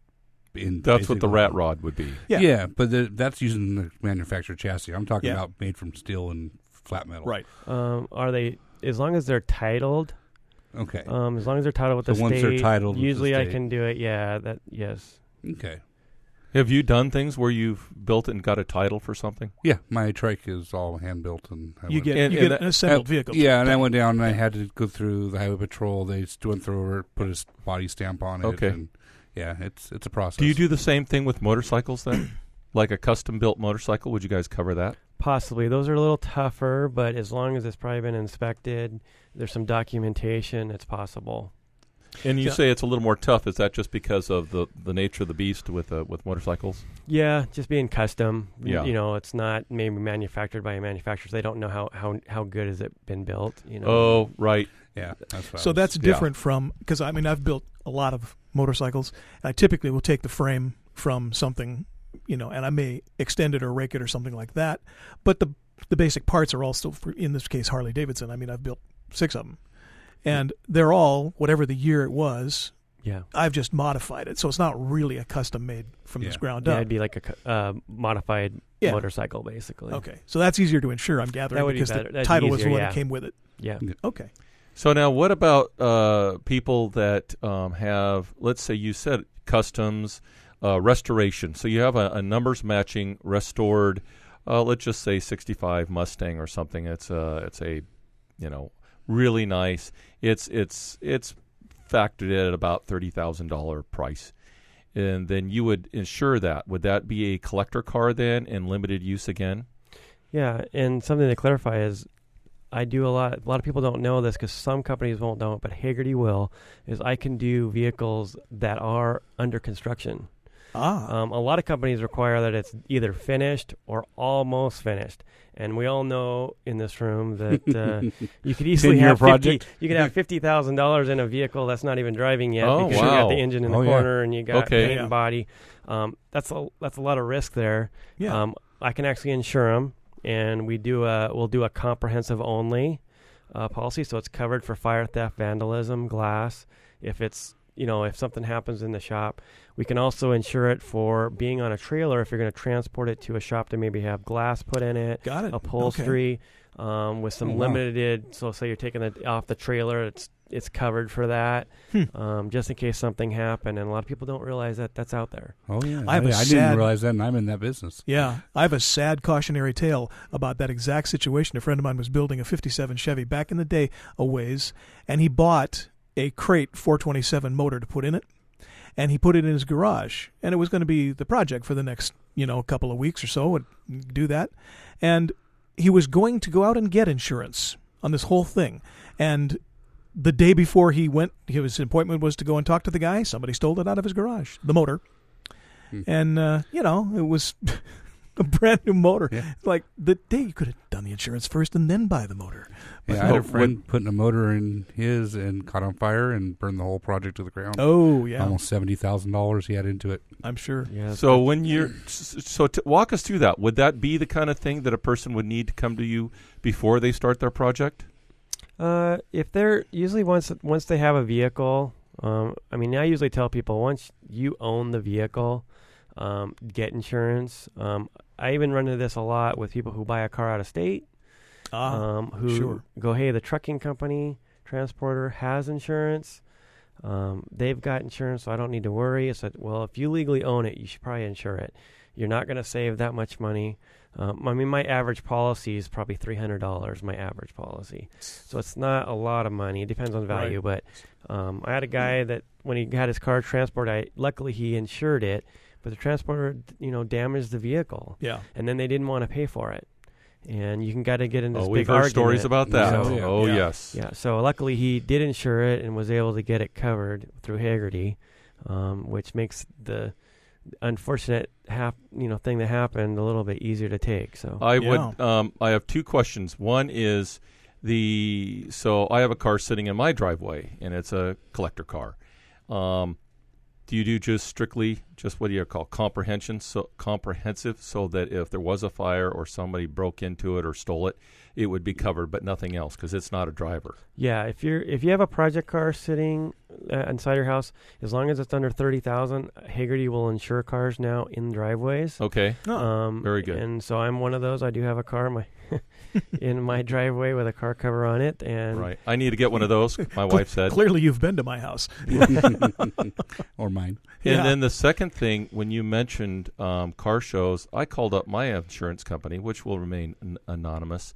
in. That's what the basically- rat rod would be. Yeah. Yeah, but the, that's using the manufactured chassis. I'm talking Yeah. about made from steel and flat metal. Right. Um, are they as long as they're titled? Okay. Um, as long as they're titled with So the once state, they're titled with the usually I state. can do it. Yeah, that yes. Okay. Have you done things where you've built it and got a title for something? Yeah, my trike is all hand built, and I You went- get And- you and get that- an assembled I- vehicle. Yeah, and I went down and I had to go through the highway patrol. They just went through it, put a s- body stamp on it. Okay. And yeah, it's it's a process. Do you do the same thing with motorcycles then? Like a custom built motorcycle? Would you guys cover that? Possibly. Those are a little tougher, but as long as it's probably been inspected, there's some documentation, it's possible. And you Yeah. say it's a little more tough. Is that just because of the, the nature of the beast with uh, with motorcycles? Yeah, just being custom. y- Yeah. You know, it's not maybe manufactured by a manufacturer. So they don't know how, how, how good has it been built, you know. Oh, right. Yeah, that's what I So was- that's yeah. different from, because I mean I've built a lot of motorcycles, and I typically will take the frame from something, you know, and I may extend it or rake it or something like that. But the the basic parts are all still, for, in this case, Harley Davidson. I mean, I've built six of them, and they're all whatever the year it was. Yeah. I've just modified it, so it's not really a custom made from this Yeah. ground Yeah, up. it'd be like a cu- uh, modified Yeah. motorcycle, basically. Okay, so that's easier to insure. I'm gathering That would be because better. the That's title was easier, the one yeah. that came with it. Yeah. Okay. So now, what about uh, people that um, have, let's say you said customs, uh, restoration. So you have a, a numbers matching restored, uh, let's just say sixty-five Mustang or something. It's a, it's a, you know, really nice. It's it's it's factored in at about thirty thousand dollar price, and then you would insure that. Would that be a collector car then and limited use again? Yeah, and something to clarify is I do a lot. A lot of people don't know this because some companies won't know it, but Hagerty will. Is I can do vehicles that are under construction. Ah. Um, a lot of companies require that it's either finished or almost finished, and we all know in this room that uh, you could easily ten-year have fifty, project. you could have fifty thousand dollars in a vehicle that's not even driving yet Oh, because you wow. got the engine in the Oh, yeah. corner and you got Okay. paint Yeah. and body. Um, that's a that's a lot of risk there. Yeah. Um, I can actually insure them, and we do a we'll do a comprehensive only uh, policy, so it's covered for fire, theft, vandalism, glass. If it's you know if something happens in the shop, we can also insure it for being on a trailer if you're going to transport it to a shop to maybe have glass put in it, Got it. upholstery, um, with some Oh, wow. limited. So say you're taking it off the trailer, it's it's covered for that, Hmm. um, just in case something happened. And a lot of people don't realize that that's out there. Oh yeah, I have a I sad- didn't realize that, and I'm in that business. Yeah, I have a sad cautionary tale about that exact situation. A friend of mine was building a fifty-seven Chevy back in the day, a ways, and he bought a crate four twenty-seven motor to put in it, and he put it in his garage, and it was going to be the project for the next, you know, couple of weeks or so, and do that. And he was going to go out and get insurance on this whole thing. And the day before he went, his appointment was to go and talk to the guy. Somebody stole it out of his garage, the motor. Hmm. And, uh, you know, it was a brand new motor. Yeah. Like, the day you could have done the insurance first and then buy the motor. But yeah, I had a friend what, putting a motor in his and caught on fire and burned the whole project to the ground. Oh, yeah. Almost seventy thousand dollars he had into it. I'm sure. Yeah. So when you're, so to walk us through that, would that be the kind of thing that a person would need to come to you before they start their project? Uh, if they're usually once once they have a vehicle, um, I mean, I usually tell people once you own the vehicle, um, get insurance. Um, I even run into this a lot with people who buy a car out of state. Ah, um, who sure. go, hey, the trucking company, transporter has insurance. Um, they've got insurance, so I don't need to worry. I said, well, if you legally own it, you should probably insure it. You're not going to save that much money. Um, I mean, my average policy is probably three hundred dollars, my average policy. So it's not a lot of money. It depends on value. Right. But um, I had a guy that when he had his car transported, I, luckily he insured it, but the transporter, you know, damaged the vehicle. Yeah. And then they didn't want to pay for it. And you can got to get into this oh, big we've heard argument. stories about that. So, oh, yeah. oh yeah. yes. Yeah. So luckily he did insure it and was able to get it covered through Hagerty, um, which makes the unfortunate hap- you know thing that happened a little bit easier to take. So I yeah. would. Um, I have two questions. One is the so I have a car sitting in my driveway and it's a collector car. Um, Do you do just strictly, just what do you call comprehension, so comprehensive, so that if there was a fire or somebody broke into it or stole it, it would be covered, but nothing else because it's not a driver? Yeah, if you're if you have a project car sitting uh, inside your house, as long as it's under thirty thousand, Hagerty will insure cars now in driveways. Okay, oh, um, very good. And so I'm one of those. I do have a car in my in my driveway with a car cover on it, and right. I need to get one of those. My wife said. Clearly, you've been to my house or mine. And yeah. then the second thing, when you mentioned um, car shows, I called up my insurance company, which will remain an- anonymous.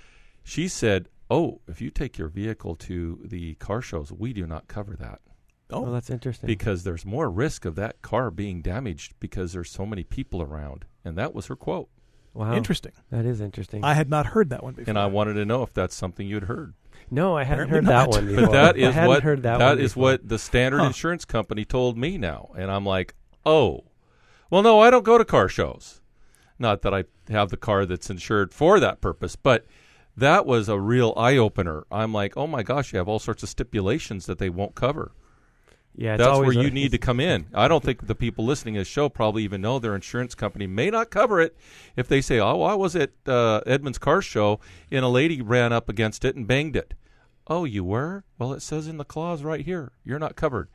She said, oh, if you take your vehicle to the car shows, we do not cover that. Oh, that's interesting. Because there's more risk of that car being damaged because there's so many people around. And that was her quote. Wow. Interesting. That is interesting. I had not heard that one before. And I wanted to know if that's something you'd heard. No, I hadn't Apparently heard not. that one before. But that is I hadn't what heard that, that one is before. what the standard Huh. insurance company told me now. And I'm like, oh, well, no, I don't go to car shows. Not that I have the car that's insured for that purpose, but that was a real eye-opener. I'm like, oh, my gosh, you have all sorts of stipulations that they won't cover. Yeah, it's That's where always you a- need to come in. I don't think the people listening to this show probably even know their insurance company may not cover it if they say, oh, I was at uh, Edmund's car show and a lady ran up against it and banged it. Oh, you were? Well, it says in the clause right here, you're not covered.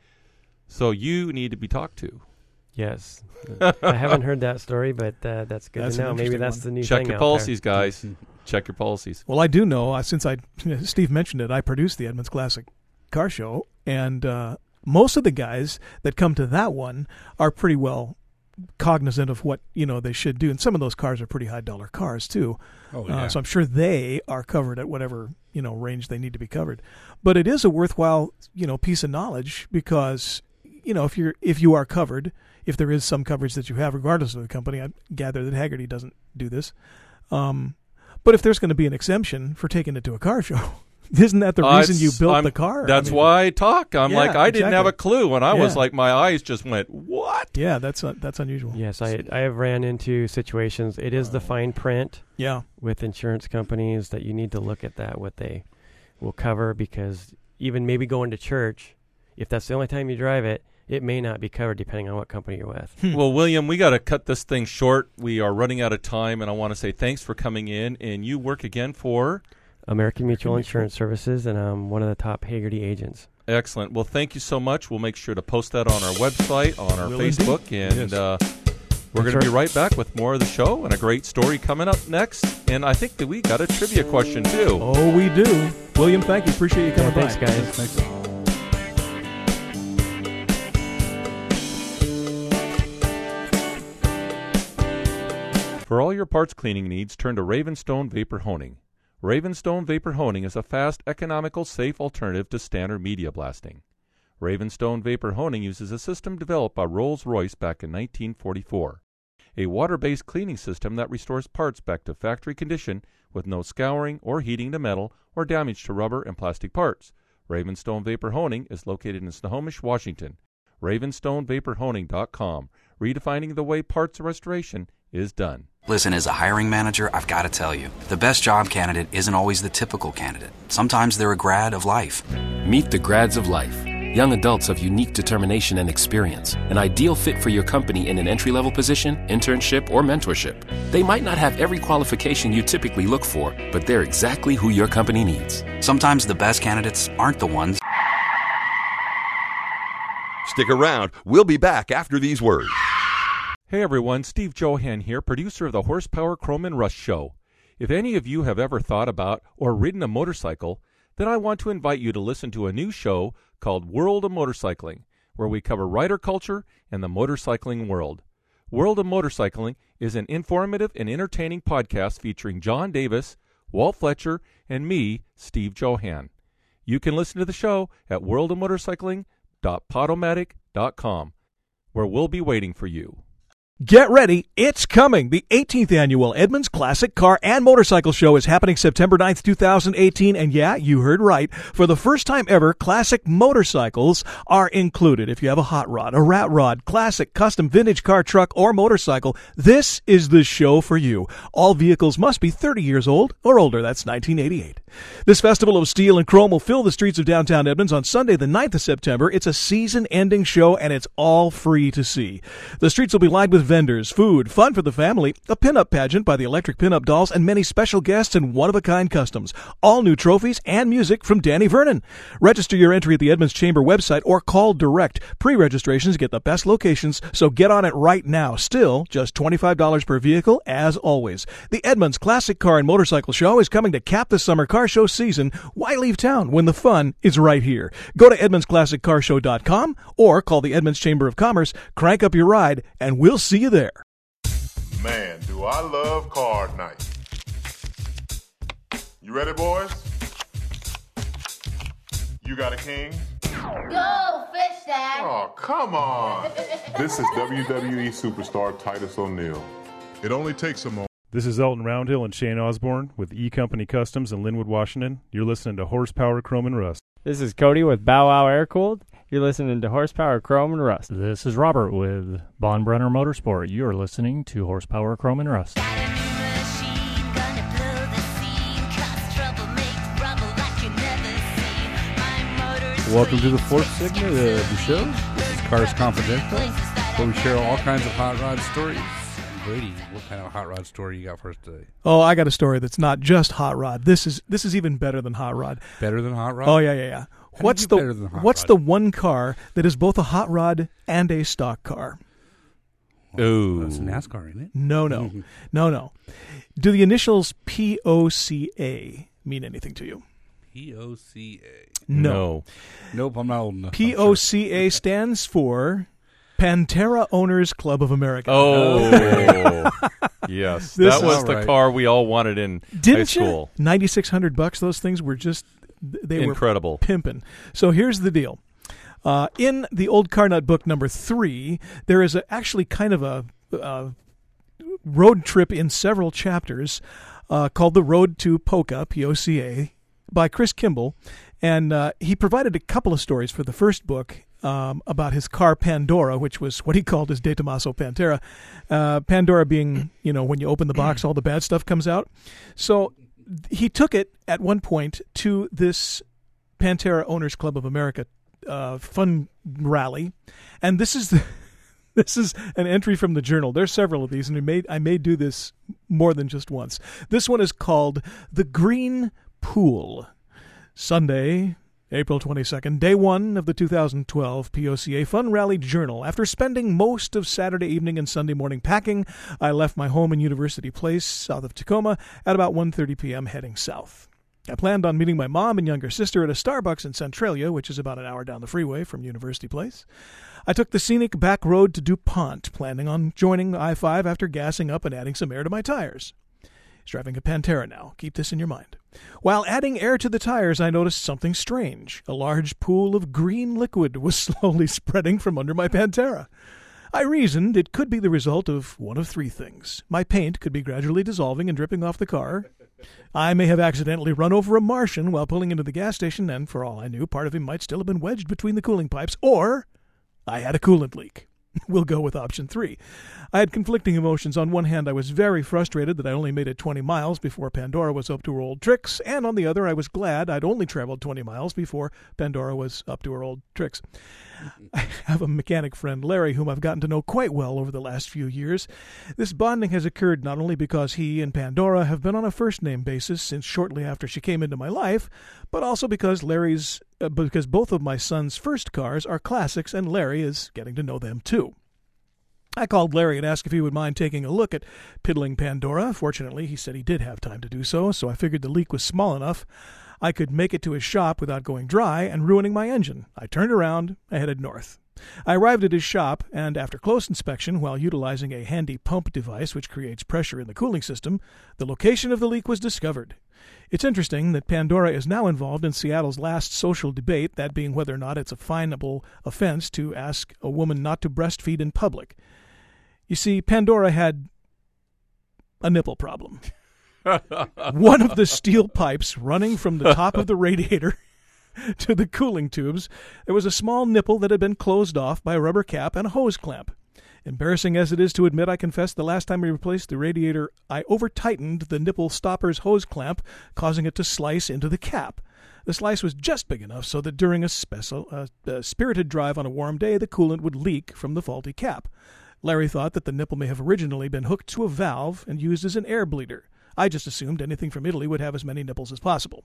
So you need to be talked to. Yes. I haven't heard that story, but uh, that's good That's to an know. Maybe interesting that's one. the new Check thing your out policies, there. guys. Check your policies. Well, I do know, uh, since I Steve mentioned it, I produced the Edmunds Classic Car Show, and uh, most of the guys that come to that one are pretty well cognizant of what, you know, they should do. And some of those cars are pretty high-dollar cars, too. Oh, yeah. Uh, so I'm sure they are covered at whatever, you know, range they need to be covered. But it is a worthwhile, you know, piece of knowledge because, you know, if you're if you are covered, if there is some coverage that you have, regardless of the company, I gather that Hagerty doesn't do this. Um, but if there's going to be an exemption for taking it to a car show, isn't that the Uh, reason you it's- built I'm- the car? That's I mean, why I talk. I'm Yeah, like, I didn't exactly. have a clue. And I was Yeah. like, my eyes just went, what? Yeah, that's uh, that's unusual. Yes, I I have ran into situations. It is the fine print. Yeah. With insurance companies that you need to look at that what they will cover because even maybe going to church, if that's the only time you drive it, it may not be covered depending on what company you're with. Well, William, we got to cut this thing short. We are running out of time, and I want to say thanks for coming in. And you work again for American Mutual Insurance Services, and I'm one of the top Hagerty agents. Excellent. Well, thank you so much. We'll make sure to post that on our website, on our Will Facebook, indeed. and Yes. uh, we're going to That's be right. right back with more of the show and a great story coming up next. And I think that we got a trivia question, too. Oh, we do. William, thank you. Appreciate you coming Yeah, thanks, by. guys. Thanks. For all your parts cleaning needs, turn to Ravenstone Vapor Honing. Ravenstone Vapor Honing is a fast, economical, safe alternative to standard media blasting. Ravenstone Vapor Honing uses a system developed by Rolls-Royce back in nineteen forty-four. A water-based cleaning system that restores parts back to factory condition with no scouring or heating to metal or damage to rubber and plastic parts. Ravenstone Vapor Honing is located in Snohomish, Washington. Ravenstone Vapor Honing dot com, redefining the way parts restoration is done. Listen, as a hiring manager, I've got to tell you, the best job candidate isn't always the typical candidate. Sometimes they're a grad of life. Meet the grads of life. Young adults of unique determination and experience. An ideal fit for your company in an entry-level position, internship, or mentorship. They might not have every qualification you typically look for, but they're exactly who your company needs. Sometimes the best candidates aren't the ones. Stick around. We'll be back after these words. Hey everyone, Steve Johan here, producer of the Horsepower Chrome and Rust Show. If any of you have ever thought about or ridden a motorcycle, then I want to invite you to listen to a new show called World of Motorcycling, where we cover rider culture and the motorcycling world. World of Motorcycling is an informative and entertaining podcast featuring John Davis, Walt Fletcher, and me, Steve Johan. You can listen to the show at world of motorcycling dot podomatic dot com, where we'll be waiting for you. Get ready, it's coming! The eighteenth Annual Edmunds Classic Car and Motorcycle Show is happening September ninth, twenty eighteen, and yeah, you heard right. For the first time ever, classic motorcycles are included. If you have a hot rod, a rat rod, classic, custom, vintage car, truck, or motorcycle, this is the show for you. All vehicles must be thirty years old or older. That's nineteen eighty-eight. This festival of steel and chrome will fill the streets of downtown Edmonds on Sunday, the ninth of September. It's a season-ending show, and it's all free to see. The streets will be lined with vendors, food, fun for the family, a pinup pageant by the Electric Pinup Dolls, and many special guests and one-of-a-kind customs. All new trophies and music from Danny Vernon. Register your entry at the Edmonds Chamber website or call direct. Pre-registrations get the best locations, so get on it right now. Still, just twenty-five dollars per vehicle, as always. The Edmonds Classic Car and Motorcycle Show is coming to cap the summer car show season. Why leave town when the fun is right here? Go to edmonds classic car show dot com or call the Edmonds Chamber of Commerce, crank up your ride, and we'll see you there. Man, do I love card night. You ready, boys? You got a king? Go, Fish Dad! Oh, come on. This is W W E superstar Titus O'Neil. It only takes a moment. This is Elton Roundhill and Shane Osborne with E Company Customs in Linwood, Washington. You're listening to Horsepower, Chrome, and Rust. This is Cody with Bow Wow Air Cooled. You're listening to Horsepower, Chrome, and Rust. This is Robert with Bonbrenner Motorsport. You're listening to Horsepower, Chrome, and Rust. Welcome to the fourth segment of the show. This is Cars Confidential, where we share all kinds of hot rod stories. Brady, what kind of hot rod story you got for us today? Oh, I got a story that's not just hot rod. This is this is even better than hot rod. Better than hot rod? Oh yeah, yeah, yeah. How What's do you the do better than hot What's rod? the one car that is both a hot rod and a stock car? Oh, that's NASCAR, isn't it? No, no, no, no. Do the initials P O C A mean anything to you? P O C A. No. Nope, I'm not old enough. P O C A stands for Pantera Owners Club of America. Oh, yes. This that was is- the Right. car we all wanted in Didn't high school. you? ninety-six hundred bucks. Those things were just they Incredible. were pimping. So here's the deal. Uh, in the Old Car Nut book number three, there is a, actually kind of a uh, road trip in several chapters uh, called The Road to Poca, P O C A, by Chris Kimball. And uh, he provided a couple of stories for the first book um, about his car Pandora, which was what he called his De Tomaso Pantera. Uh, Pandora being, you know, when you open the box, all the bad stuff comes out. So he took it at one point to this Pantera Owners Club of America uh, fun rally. And this is the... This is an entry from the journal. There's several of these, and I may, I may do this more than just once. This one is called The Green Pool. Sunday, April twenty-second, day one of the two thousand twelve P O C A Fun Rally Journal. After spending most of Saturday evening and Sunday morning packing, I left my home in University Place, south of Tacoma, at about one thirty p.m. heading south. I planned on meeting my mom and younger sister at a Starbucks in Centralia, which is about an hour down the freeway from University Place. I took the scenic back road to DuPont, planning on joining I five after gassing up and adding some air to my tires. He's driving a Pantera now. Keep this in your mind. While adding air to the tires, I noticed something strange. A large pool of green liquid was slowly spreading from under my Pantera. I reasoned it could be the result of one of three things. My paint could be gradually dissolving and dripping off the car. I may have accidentally run over a Martian while pulling into the gas station, and for all I knew, part of him might still have been wedged between the cooling pipes, or I had a coolant leak. We'll go with option three. I had conflicting emotions. On one hand, I was very frustrated that I only made it twenty miles before Pandora was up to her old tricks, and on the other, I was glad I'd only traveled twenty miles before Pandora was up to her old tricks. I have a mechanic friend, Larry, whom I've gotten to know quite well over the last few years. This bonding has occurred not only because he and Pandora have been on a first-name basis since shortly after she came into my life, but also because Larry's uh, because both of my son's first cars are classics, and Larry is getting to know them too. I called Larry and asked if he would mind taking a look at piddling Pandora. Fortunately, he said he did have time to do so, so I figured the leak was small enough I could make it to his shop without going dry and ruining my engine. I turned around and headed north. I arrived at his shop, and after close inspection, while utilizing a handy pump device which creates pressure in the cooling system, the location of the leak was discovered. It's interesting that Pandora is now involved in Seattle's last social debate, that being whether or not it's a finable offense to ask a woman not to breastfeed in public. You see, Pandora had a nipple problem. One of the steel pipes running from the top of the radiator to the cooling tubes, there was a small nipple that had been closed off by a rubber cap and a hose clamp. Embarrassing as it is to admit, I confess the last time we replaced the radiator, I over-tightened the nipple stopper's hose clamp, causing it to slice into the cap. The slice was just big enough so that during a, special, uh, a spirited drive on a warm day, the coolant would leak from the faulty cap. Larry thought that the nipple may have originally been hooked to a valve and used as an air bleeder. I just assumed anything from Italy would have as many nipples as possible.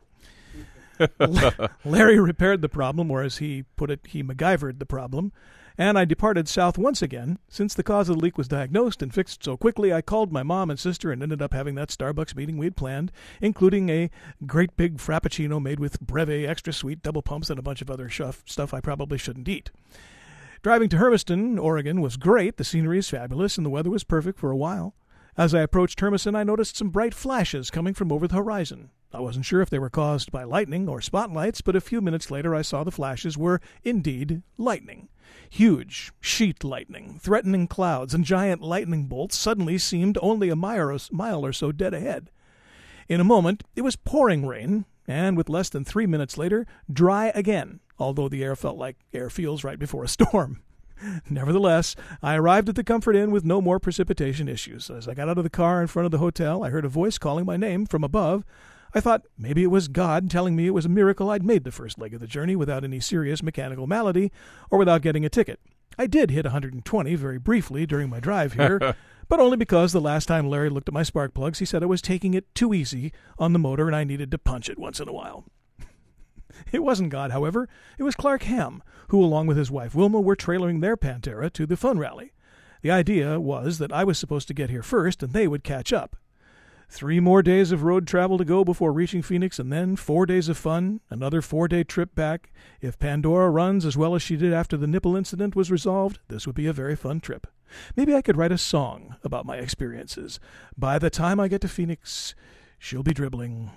Larry repaired the problem, or as he put it, he MacGyvered the problem, and I departed south once again. Since the cause of the leak was diagnosed and fixed so quickly, I called my mom and sister and ended up having that Starbucks meeting we had planned, including a great big frappuccino made with Breve extra sweet double pumps and a bunch of other stuff I probably shouldn't eat. Driving to Hermiston, Oregon was great. The scenery is fabulous and the weather was perfect for a while. As I approached Hermiston, I noticed some bright flashes coming from over the horizon. I wasn't sure if they were caused by lightning or spotlights, but a few minutes later I saw the flashes were indeed lightning. Huge sheet lightning, threatening clouds, and giant lightning bolts suddenly seemed only a mile or so dead ahead. In a moment, it was pouring rain, and with less than three minutes later, dry again, although the air felt like air feels right before a storm. Nevertheless, I arrived at the Comfort Inn with no more precipitation issues. As I got out of the car in front of the hotel, I heard a voice calling my name from above. I thought maybe it was God telling me it was a miracle I'd made the first leg of the journey without any serious mechanical malady or without getting a ticket. I did hit one hundred twenty very briefly during my drive here, but only because the last time Larry looked at my spark plugs, he said I was taking it too easy on the motor and I needed to punch it once in a while. It wasn't God, however. It was Clark Ham, who, along with his wife Wilma, were trailering their Pantera to the fun rally. The idea was that I was supposed to get here first and they would catch up. Three more days of road travel to go before reaching Phoenix, and then four days of fun, another four-day trip back. If Pandora runs as well as she did after the nipple incident was resolved, this would be a very fun trip. Maybe I could write a song about my experiences. By the time I get to Phoenix, she'll be dribbling.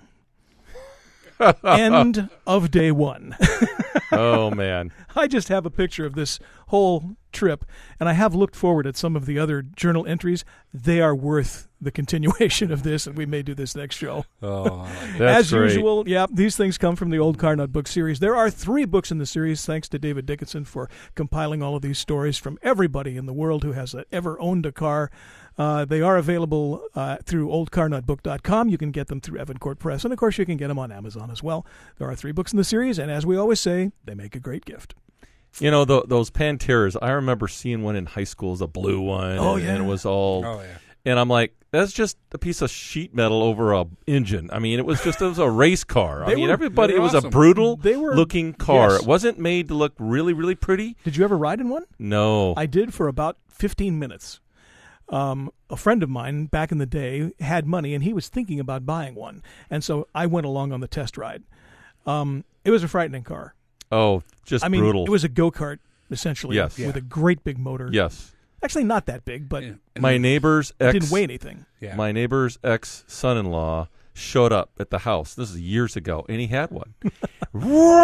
End of day one. Oh, man. I just have a picture of this whole trip, and I have looked forward at some of the other journal entries. They are worth the continuation of this, and we may do this next show. Oh, that's As great. usual, yeah, these things come from the old Car Nut book series. There are three books in the series, thanks to David Dickinson for compiling all of these stories from everybody in the world who has uh, ever owned a car. Uh, they are available uh, through old car nut book dot com. You can get them through Evancourt Press, and of course you can get them on Amazon as well. There are three books in the series, and as we always say, they make a great gift. You know, the, those Panteras, I remember seeing one in high school as a blue one. Oh, and, yeah. and it was all... Oh, yeah. And I'm like, that's just a piece of sheet metal over a engine. I mean, it was just it was a race car. I They mean, were- everybody, they it were was awesome. a brutal They were- looking car. yes. It wasn't made to look really, really pretty. Did you ever ride in one? No. I did for about fifteen minutes. Um, a friend of mine back in the day had money, and he was thinking about buying one. And so I went along on the test ride. Um, it was a frightening car. Oh, just I mean, brutal. it was a go-kart, essentially, Yes. with Yeah. a great big motor. Yes. Actually, not that big, but my neighbor's ex didn't weigh anything. Yeah. My neighbor's ex son-in-law showed up at the house. This is years ago, and he had one. you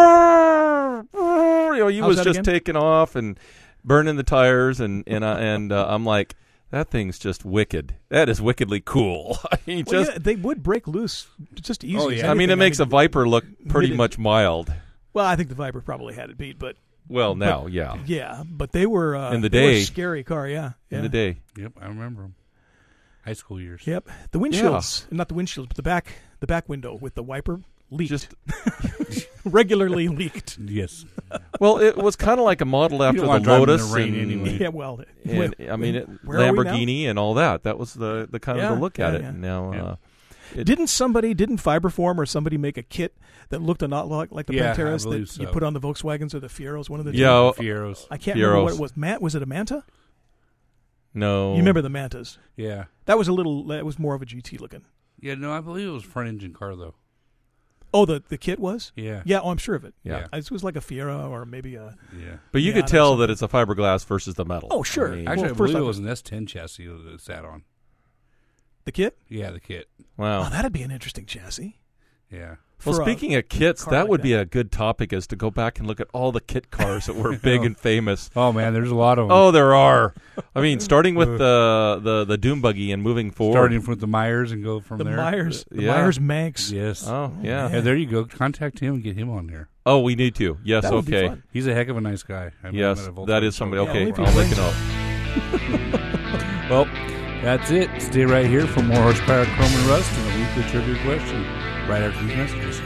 know, he How's was that just again? taking off and burning the tires, and and uh, and uh, I'm like, that thing's just wicked. That is wickedly cool. he Well, just, yeah, they would break loose just easy. Oh, as yeah. I mean, anything. it makes a Viper look pretty knitted- much mild. Well, I think the Viper probably had it beat, but Well, now, but- yeah, yeah, but they were uh, In the they were a day- scary car. Yeah, yeah. in the day. Yep, I remember them. High school years. Yep, the windshields, not the windshields, but the back the back window with the wiper leaked, Just regularly leaked. Yes. well, it was kind of like a model after don't the wanna drive in the Lotus, rain and, anyway. Yeah, well, and, where- I mean, it, where are we now? Lamborghini and all that. That was the the kind Yeah, of the look at yeah, it. yeah. Now, Yeah. uh, it, Didn't somebody, didn't Fiberform or somebody make a kit that looked a lot like, like the Yeah, I Panteras that believe you so. put on the Volkswagens or the Fieros? One of the two? Yeah, Fieros. I can't remember what Fieros. it was. Matt, was it a Manta? no, You remember the Mantas? Yeah. That was a little. That was more of a G T looking. Yeah, no, I believe it was front engine car though. Oh, the the kit was. Yeah. Yeah. Oh, I'm sure of it. Yeah. It was like a Fiera or maybe a. Yeah. But you Yeah, could tell that's- that it's a fiberglass versus the metal. Oh, sure. I mean, Actually, Well, I first believe off- it was an S ten chassis that it sat on. The kit. Yeah, the kit. wow. Oh, that'd be an interesting chassis. Yeah. Well, for a speaking of kits, car that like would that. be a good topic, is to go back and look at all the kit cars that were big and famous. Oh man, there's a lot of them. Oh, there are. I mean, starting with the the the Doom Buggy and moving forward. Starting with the Myers and go from The there. Myers, the Yeah. Myers Manx. Yes. Oh, yeah. Yeah, there you go. Contact him and get him on there. Oh, we need to. Yes, That would be okay. fun. He's a heck of a nice guy. I met him Yes, at a Volkswagen that is show. somebody. Yeah, Okay, only if he I'll make brings- a note. Well, that's it. Stay right here for more Horsepower, Chrome, and Rust and a weekly trivia question right after these messages.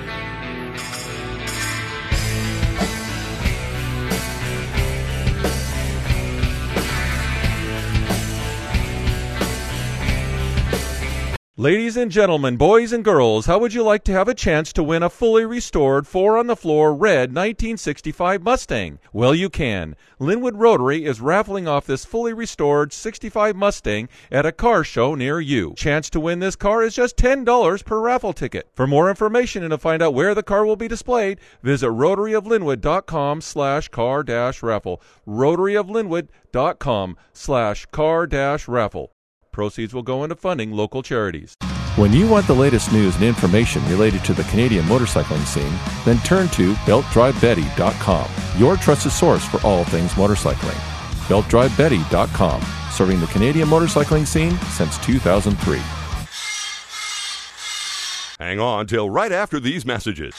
Ladies and gentlemen, boys and girls, how would you like to have a chance to win a fully restored, four-on-the-floor red nineteen sixty-five Mustang? Well, you can. Linwood Rotary is raffling off this fully restored sixty-five Mustang at a car show near you. Chance to win this car is just ten dollars per raffle ticket. For more information and to find out where the car will be displayed, visit rotaryoflinwood.com slash car dash raffle. rotaryoflinwood.com slash car dash raffle. Proceeds will go into funding local charities. When you want the latest news and information related to the Canadian motorcycling scene, then turn to belt drive betty dot com, your trusted source for all things motorcycling. belt drive betty dot com, serving the Canadian motorcycling scene since two thousand three. Hang on till right after these messages.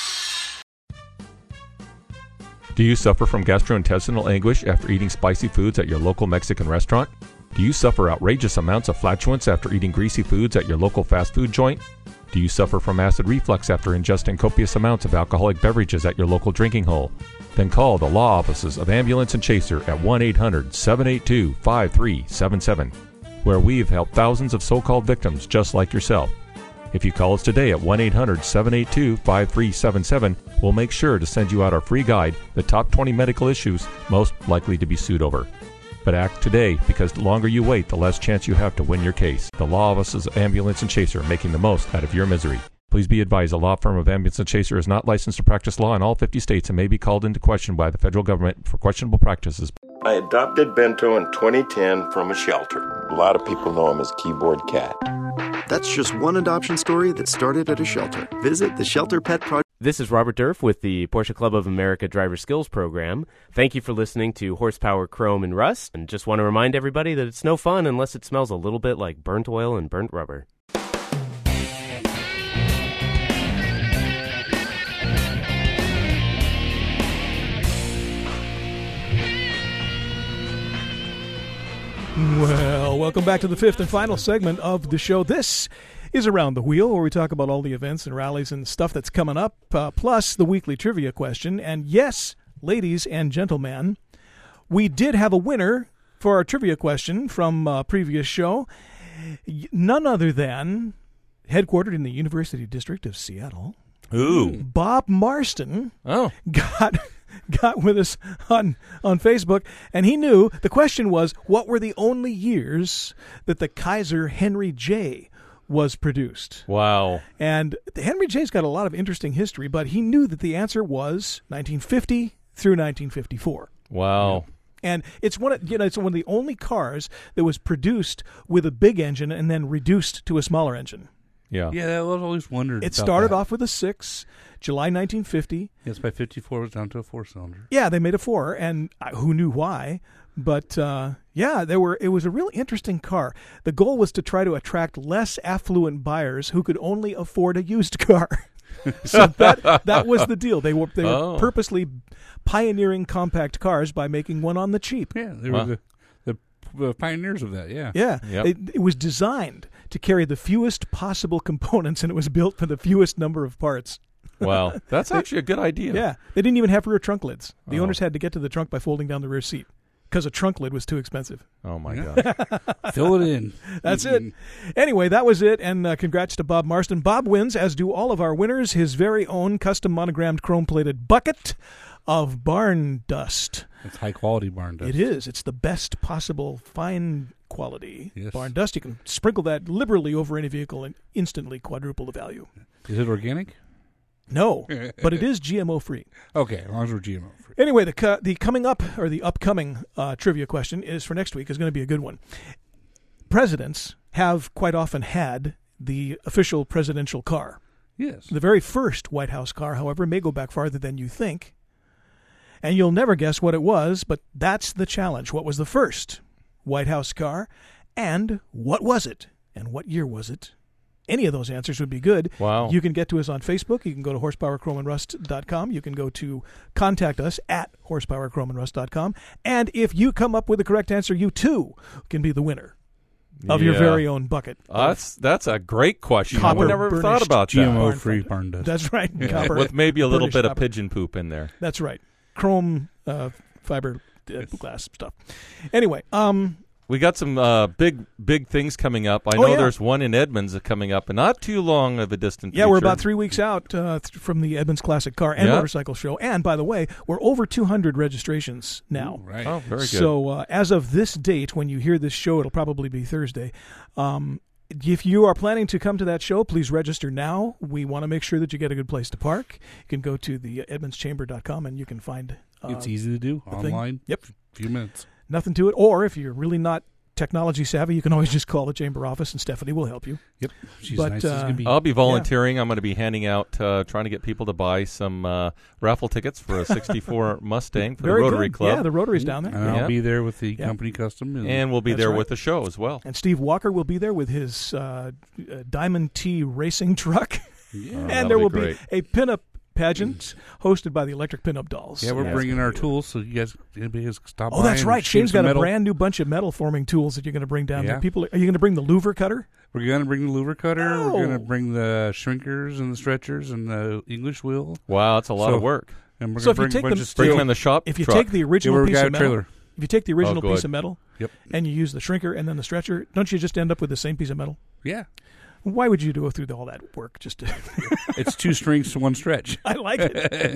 Do you suffer from gastrointestinal anguish after eating spicy foods at your local Mexican restaurant? Do you suffer outrageous amounts of flatulence after eating greasy foods at your local fast food joint? Do you suffer from acid reflux after ingesting copious amounts of alcoholic beverages at your local drinking hole? Then call the law offices of Ambulance and Chaser at one eight hundred seven eight two five three seven seven, where we've helped thousands of so-called victims just like yourself. If you call us today at one eight hundred seven eight two five three seven seven, we'll make sure to send you out our free guide, The Top twenty Medical Issues Most Likely to be Sued Over. But act today, because the longer you wait, the less chance you have to win your case. The law offices of Ambulance and Chaser, making the most out of your misery. Please be advised, the law firm of Ambulance and Chaser is not licensed to practice law in all fifty states and may be called into question by the federal government for questionable practices. I adopted Bento in twenty ten from a shelter. A lot of people know him as Keyboard Cat. That's just one adoption story that started at a shelter. Visit the Shelter Pet Project. This is Robert Durf with the Porsche Club of America Driver Skills Program. Thank you for listening to Horsepower, Chrome, and Rust. And just want to remind everybody that it's no fun unless it smells a little bit like burnt oil and burnt rubber. Well, welcome back to the fifth and final segment of the show. This is Around the Wheel, where we talk about all the events and rallies and stuff that's coming up, uh, plus the weekly trivia question. And yes, ladies and gentlemen, we did have a winner for our trivia question from a previous show. None other than, headquartered in the University District of Seattle, Ooh. Bob Marston oh. got... got with us on, on Facebook, and he knew the question was, what were the only years that the Kaiser Henry J was produced? Wow. And the Henry J's got a lot of interesting history, but he knew that the answer was nineteen fifty through nineteen fifty-four. Wow. And it's one of, you know, it's one of the only cars that was produced with a big engine and then reduced to a smaller engine. Yeah. Yeah, I always wondered. It about started that. off with a six, July nineteen fifty. Yes, by fifty-four, it was down to a four-cylinder. Yeah, they made a four, and uh, who knew why? But uh, yeah, there were. It was a really interesting car. The goal was to try to attract less affluent buyers who could only afford a used car. So that that was the deal. They were they Oh. were purposely pioneering compact cars by making one on the cheap. Yeah, they Wow. were the, the uh, pioneers of that, yeah. Yeah, Yep. it, it was designed to carry the fewest possible components, and it was built for the fewest number of parts. Wow, that's actually a good idea. Yeah, they didn't even have rear trunk lids. The Oh. owners had to get to the trunk by folding down the rear seat because a trunk lid was too expensive. Oh my Yeah. gosh. Fill it in. That's it. Anyway, that was it, and uh, congrats to Bob Marston. Bob wins, as do all of our winners, his very own custom monogrammed chrome-plated bucket of barn dust. It's high-quality barn dust. It is. It's the best possible fine quality Yes. barn dust. You can sprinkle that liberally over any vehicle and instantly quadruple the value. Is it organic? No, but it is G M O-free. Okay, as long as we're G M O free. Anyway, the cu- the coming up, or the upcoming uh, trivia question is for next week, is going to be a good one. Presidents have quite often had the official presidential car. Yes. The very first White House car, however, may go back farther than you think. And you'll never guess what it was, but that's the challenge. What was the first White House car? And what was it? And what year was it? Any of those answers would be good. Wow. You can get to us on Facebook. You can go to horsepower chrome and rust dot com. You can go to contact us at horsepower chrome and rust dot com. And if you come up with the correct answer, you too can be the winner of your Yeah. very own bucket. Uh, that's that's a great question. I Copper would never burnished thought about G M that. O-free barn dust. That's right. Yeah, Copper with maybe a little burnished bit of copper. pigeon poop in there. That's right. Chrome uh, fiber uh, glass stuff. Anyway, um, We got some uh, big big things coming up. I Oh, know yeah. there's one in Edmonds coming up, and not too long of a distant yeah, future. we're about three weeks out uh, th- from the Edmonds Classic Car and Yeah. Motorcycle Show. And by the way, we're over two hundred registrations now. Ooh, right. Oh, very good. So uh, as of this date, when you hear this show, it'll probably be Thursday. Um, if you are planning to come to that show, please register now. We want to make sure that you get a good place to park. You can go to the edmonds chamber dot com and you can find uh, It's easy to do. the thing. Online. Yep. Few minutes. Nothing to it. Or if you're really not technology savvy, you can always just call the chamber office and Stephanie will help you. Yep. She's But, nice as uh, can be. I'll be volunteering. I'm going to be handing out, uh, trying to get people to buy some uh, raffle tickets for a sixty-four Mustang for Very the Rotary good. Club. Yeah, the Rotary's down there. And I'll Yeah. be there with the Yeah. company custom. And, And we'll be That's there right. with the show as well. And Steve Walker will be there with his uh, uh, Diamond T racing truck. yeah. Oh, and that'll there be will great. be a pinup pageant hosted by the Electric Pinup Dolls. yeah, we're Yeah. bringing our tools, so you guys, anybody has stop Oh, by that's and right. shave Shane's some got a metal. brand new bunch of metal forming tools that you're going to bring down Yeah. there. People, are you going to bring the louver cutter? We're going to bring the louver cutter. Oh. We're going to bring the shrinkers and the stretchers and the English wheel. Wow, that's a lot So- of work. And we're So going if to you bring take a bunch them- of Bring steel. them in the shop If you truck. take the original Yeah, we're piece got of a metal, trailer. if you take the original good. piece of metal, Yep. and you use the shrinker and then the stretcher, don't you just end up with the same piece of metal? Yeah. Why would you go through all that work just to? It's two strings to one stretch. I like it.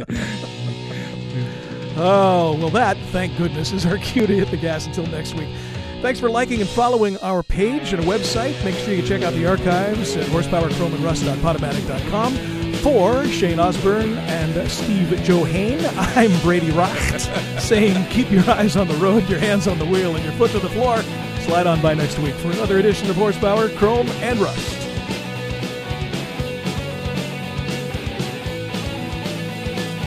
Oh, well, that, thank goodness, is our cue to hit the gas until next week. Thanks for liking and following our page and website. Make sure you check out the archives at horsepower chrome and rust dot podomatic dot com. For Shane Osborne and Steve Johane, I'm Brady Racht, saying keep your eyes on the road, your hands on the wheel, and your foot to the floor. Slide on by next week for another edition of Horsepower, Chrome, and Rust.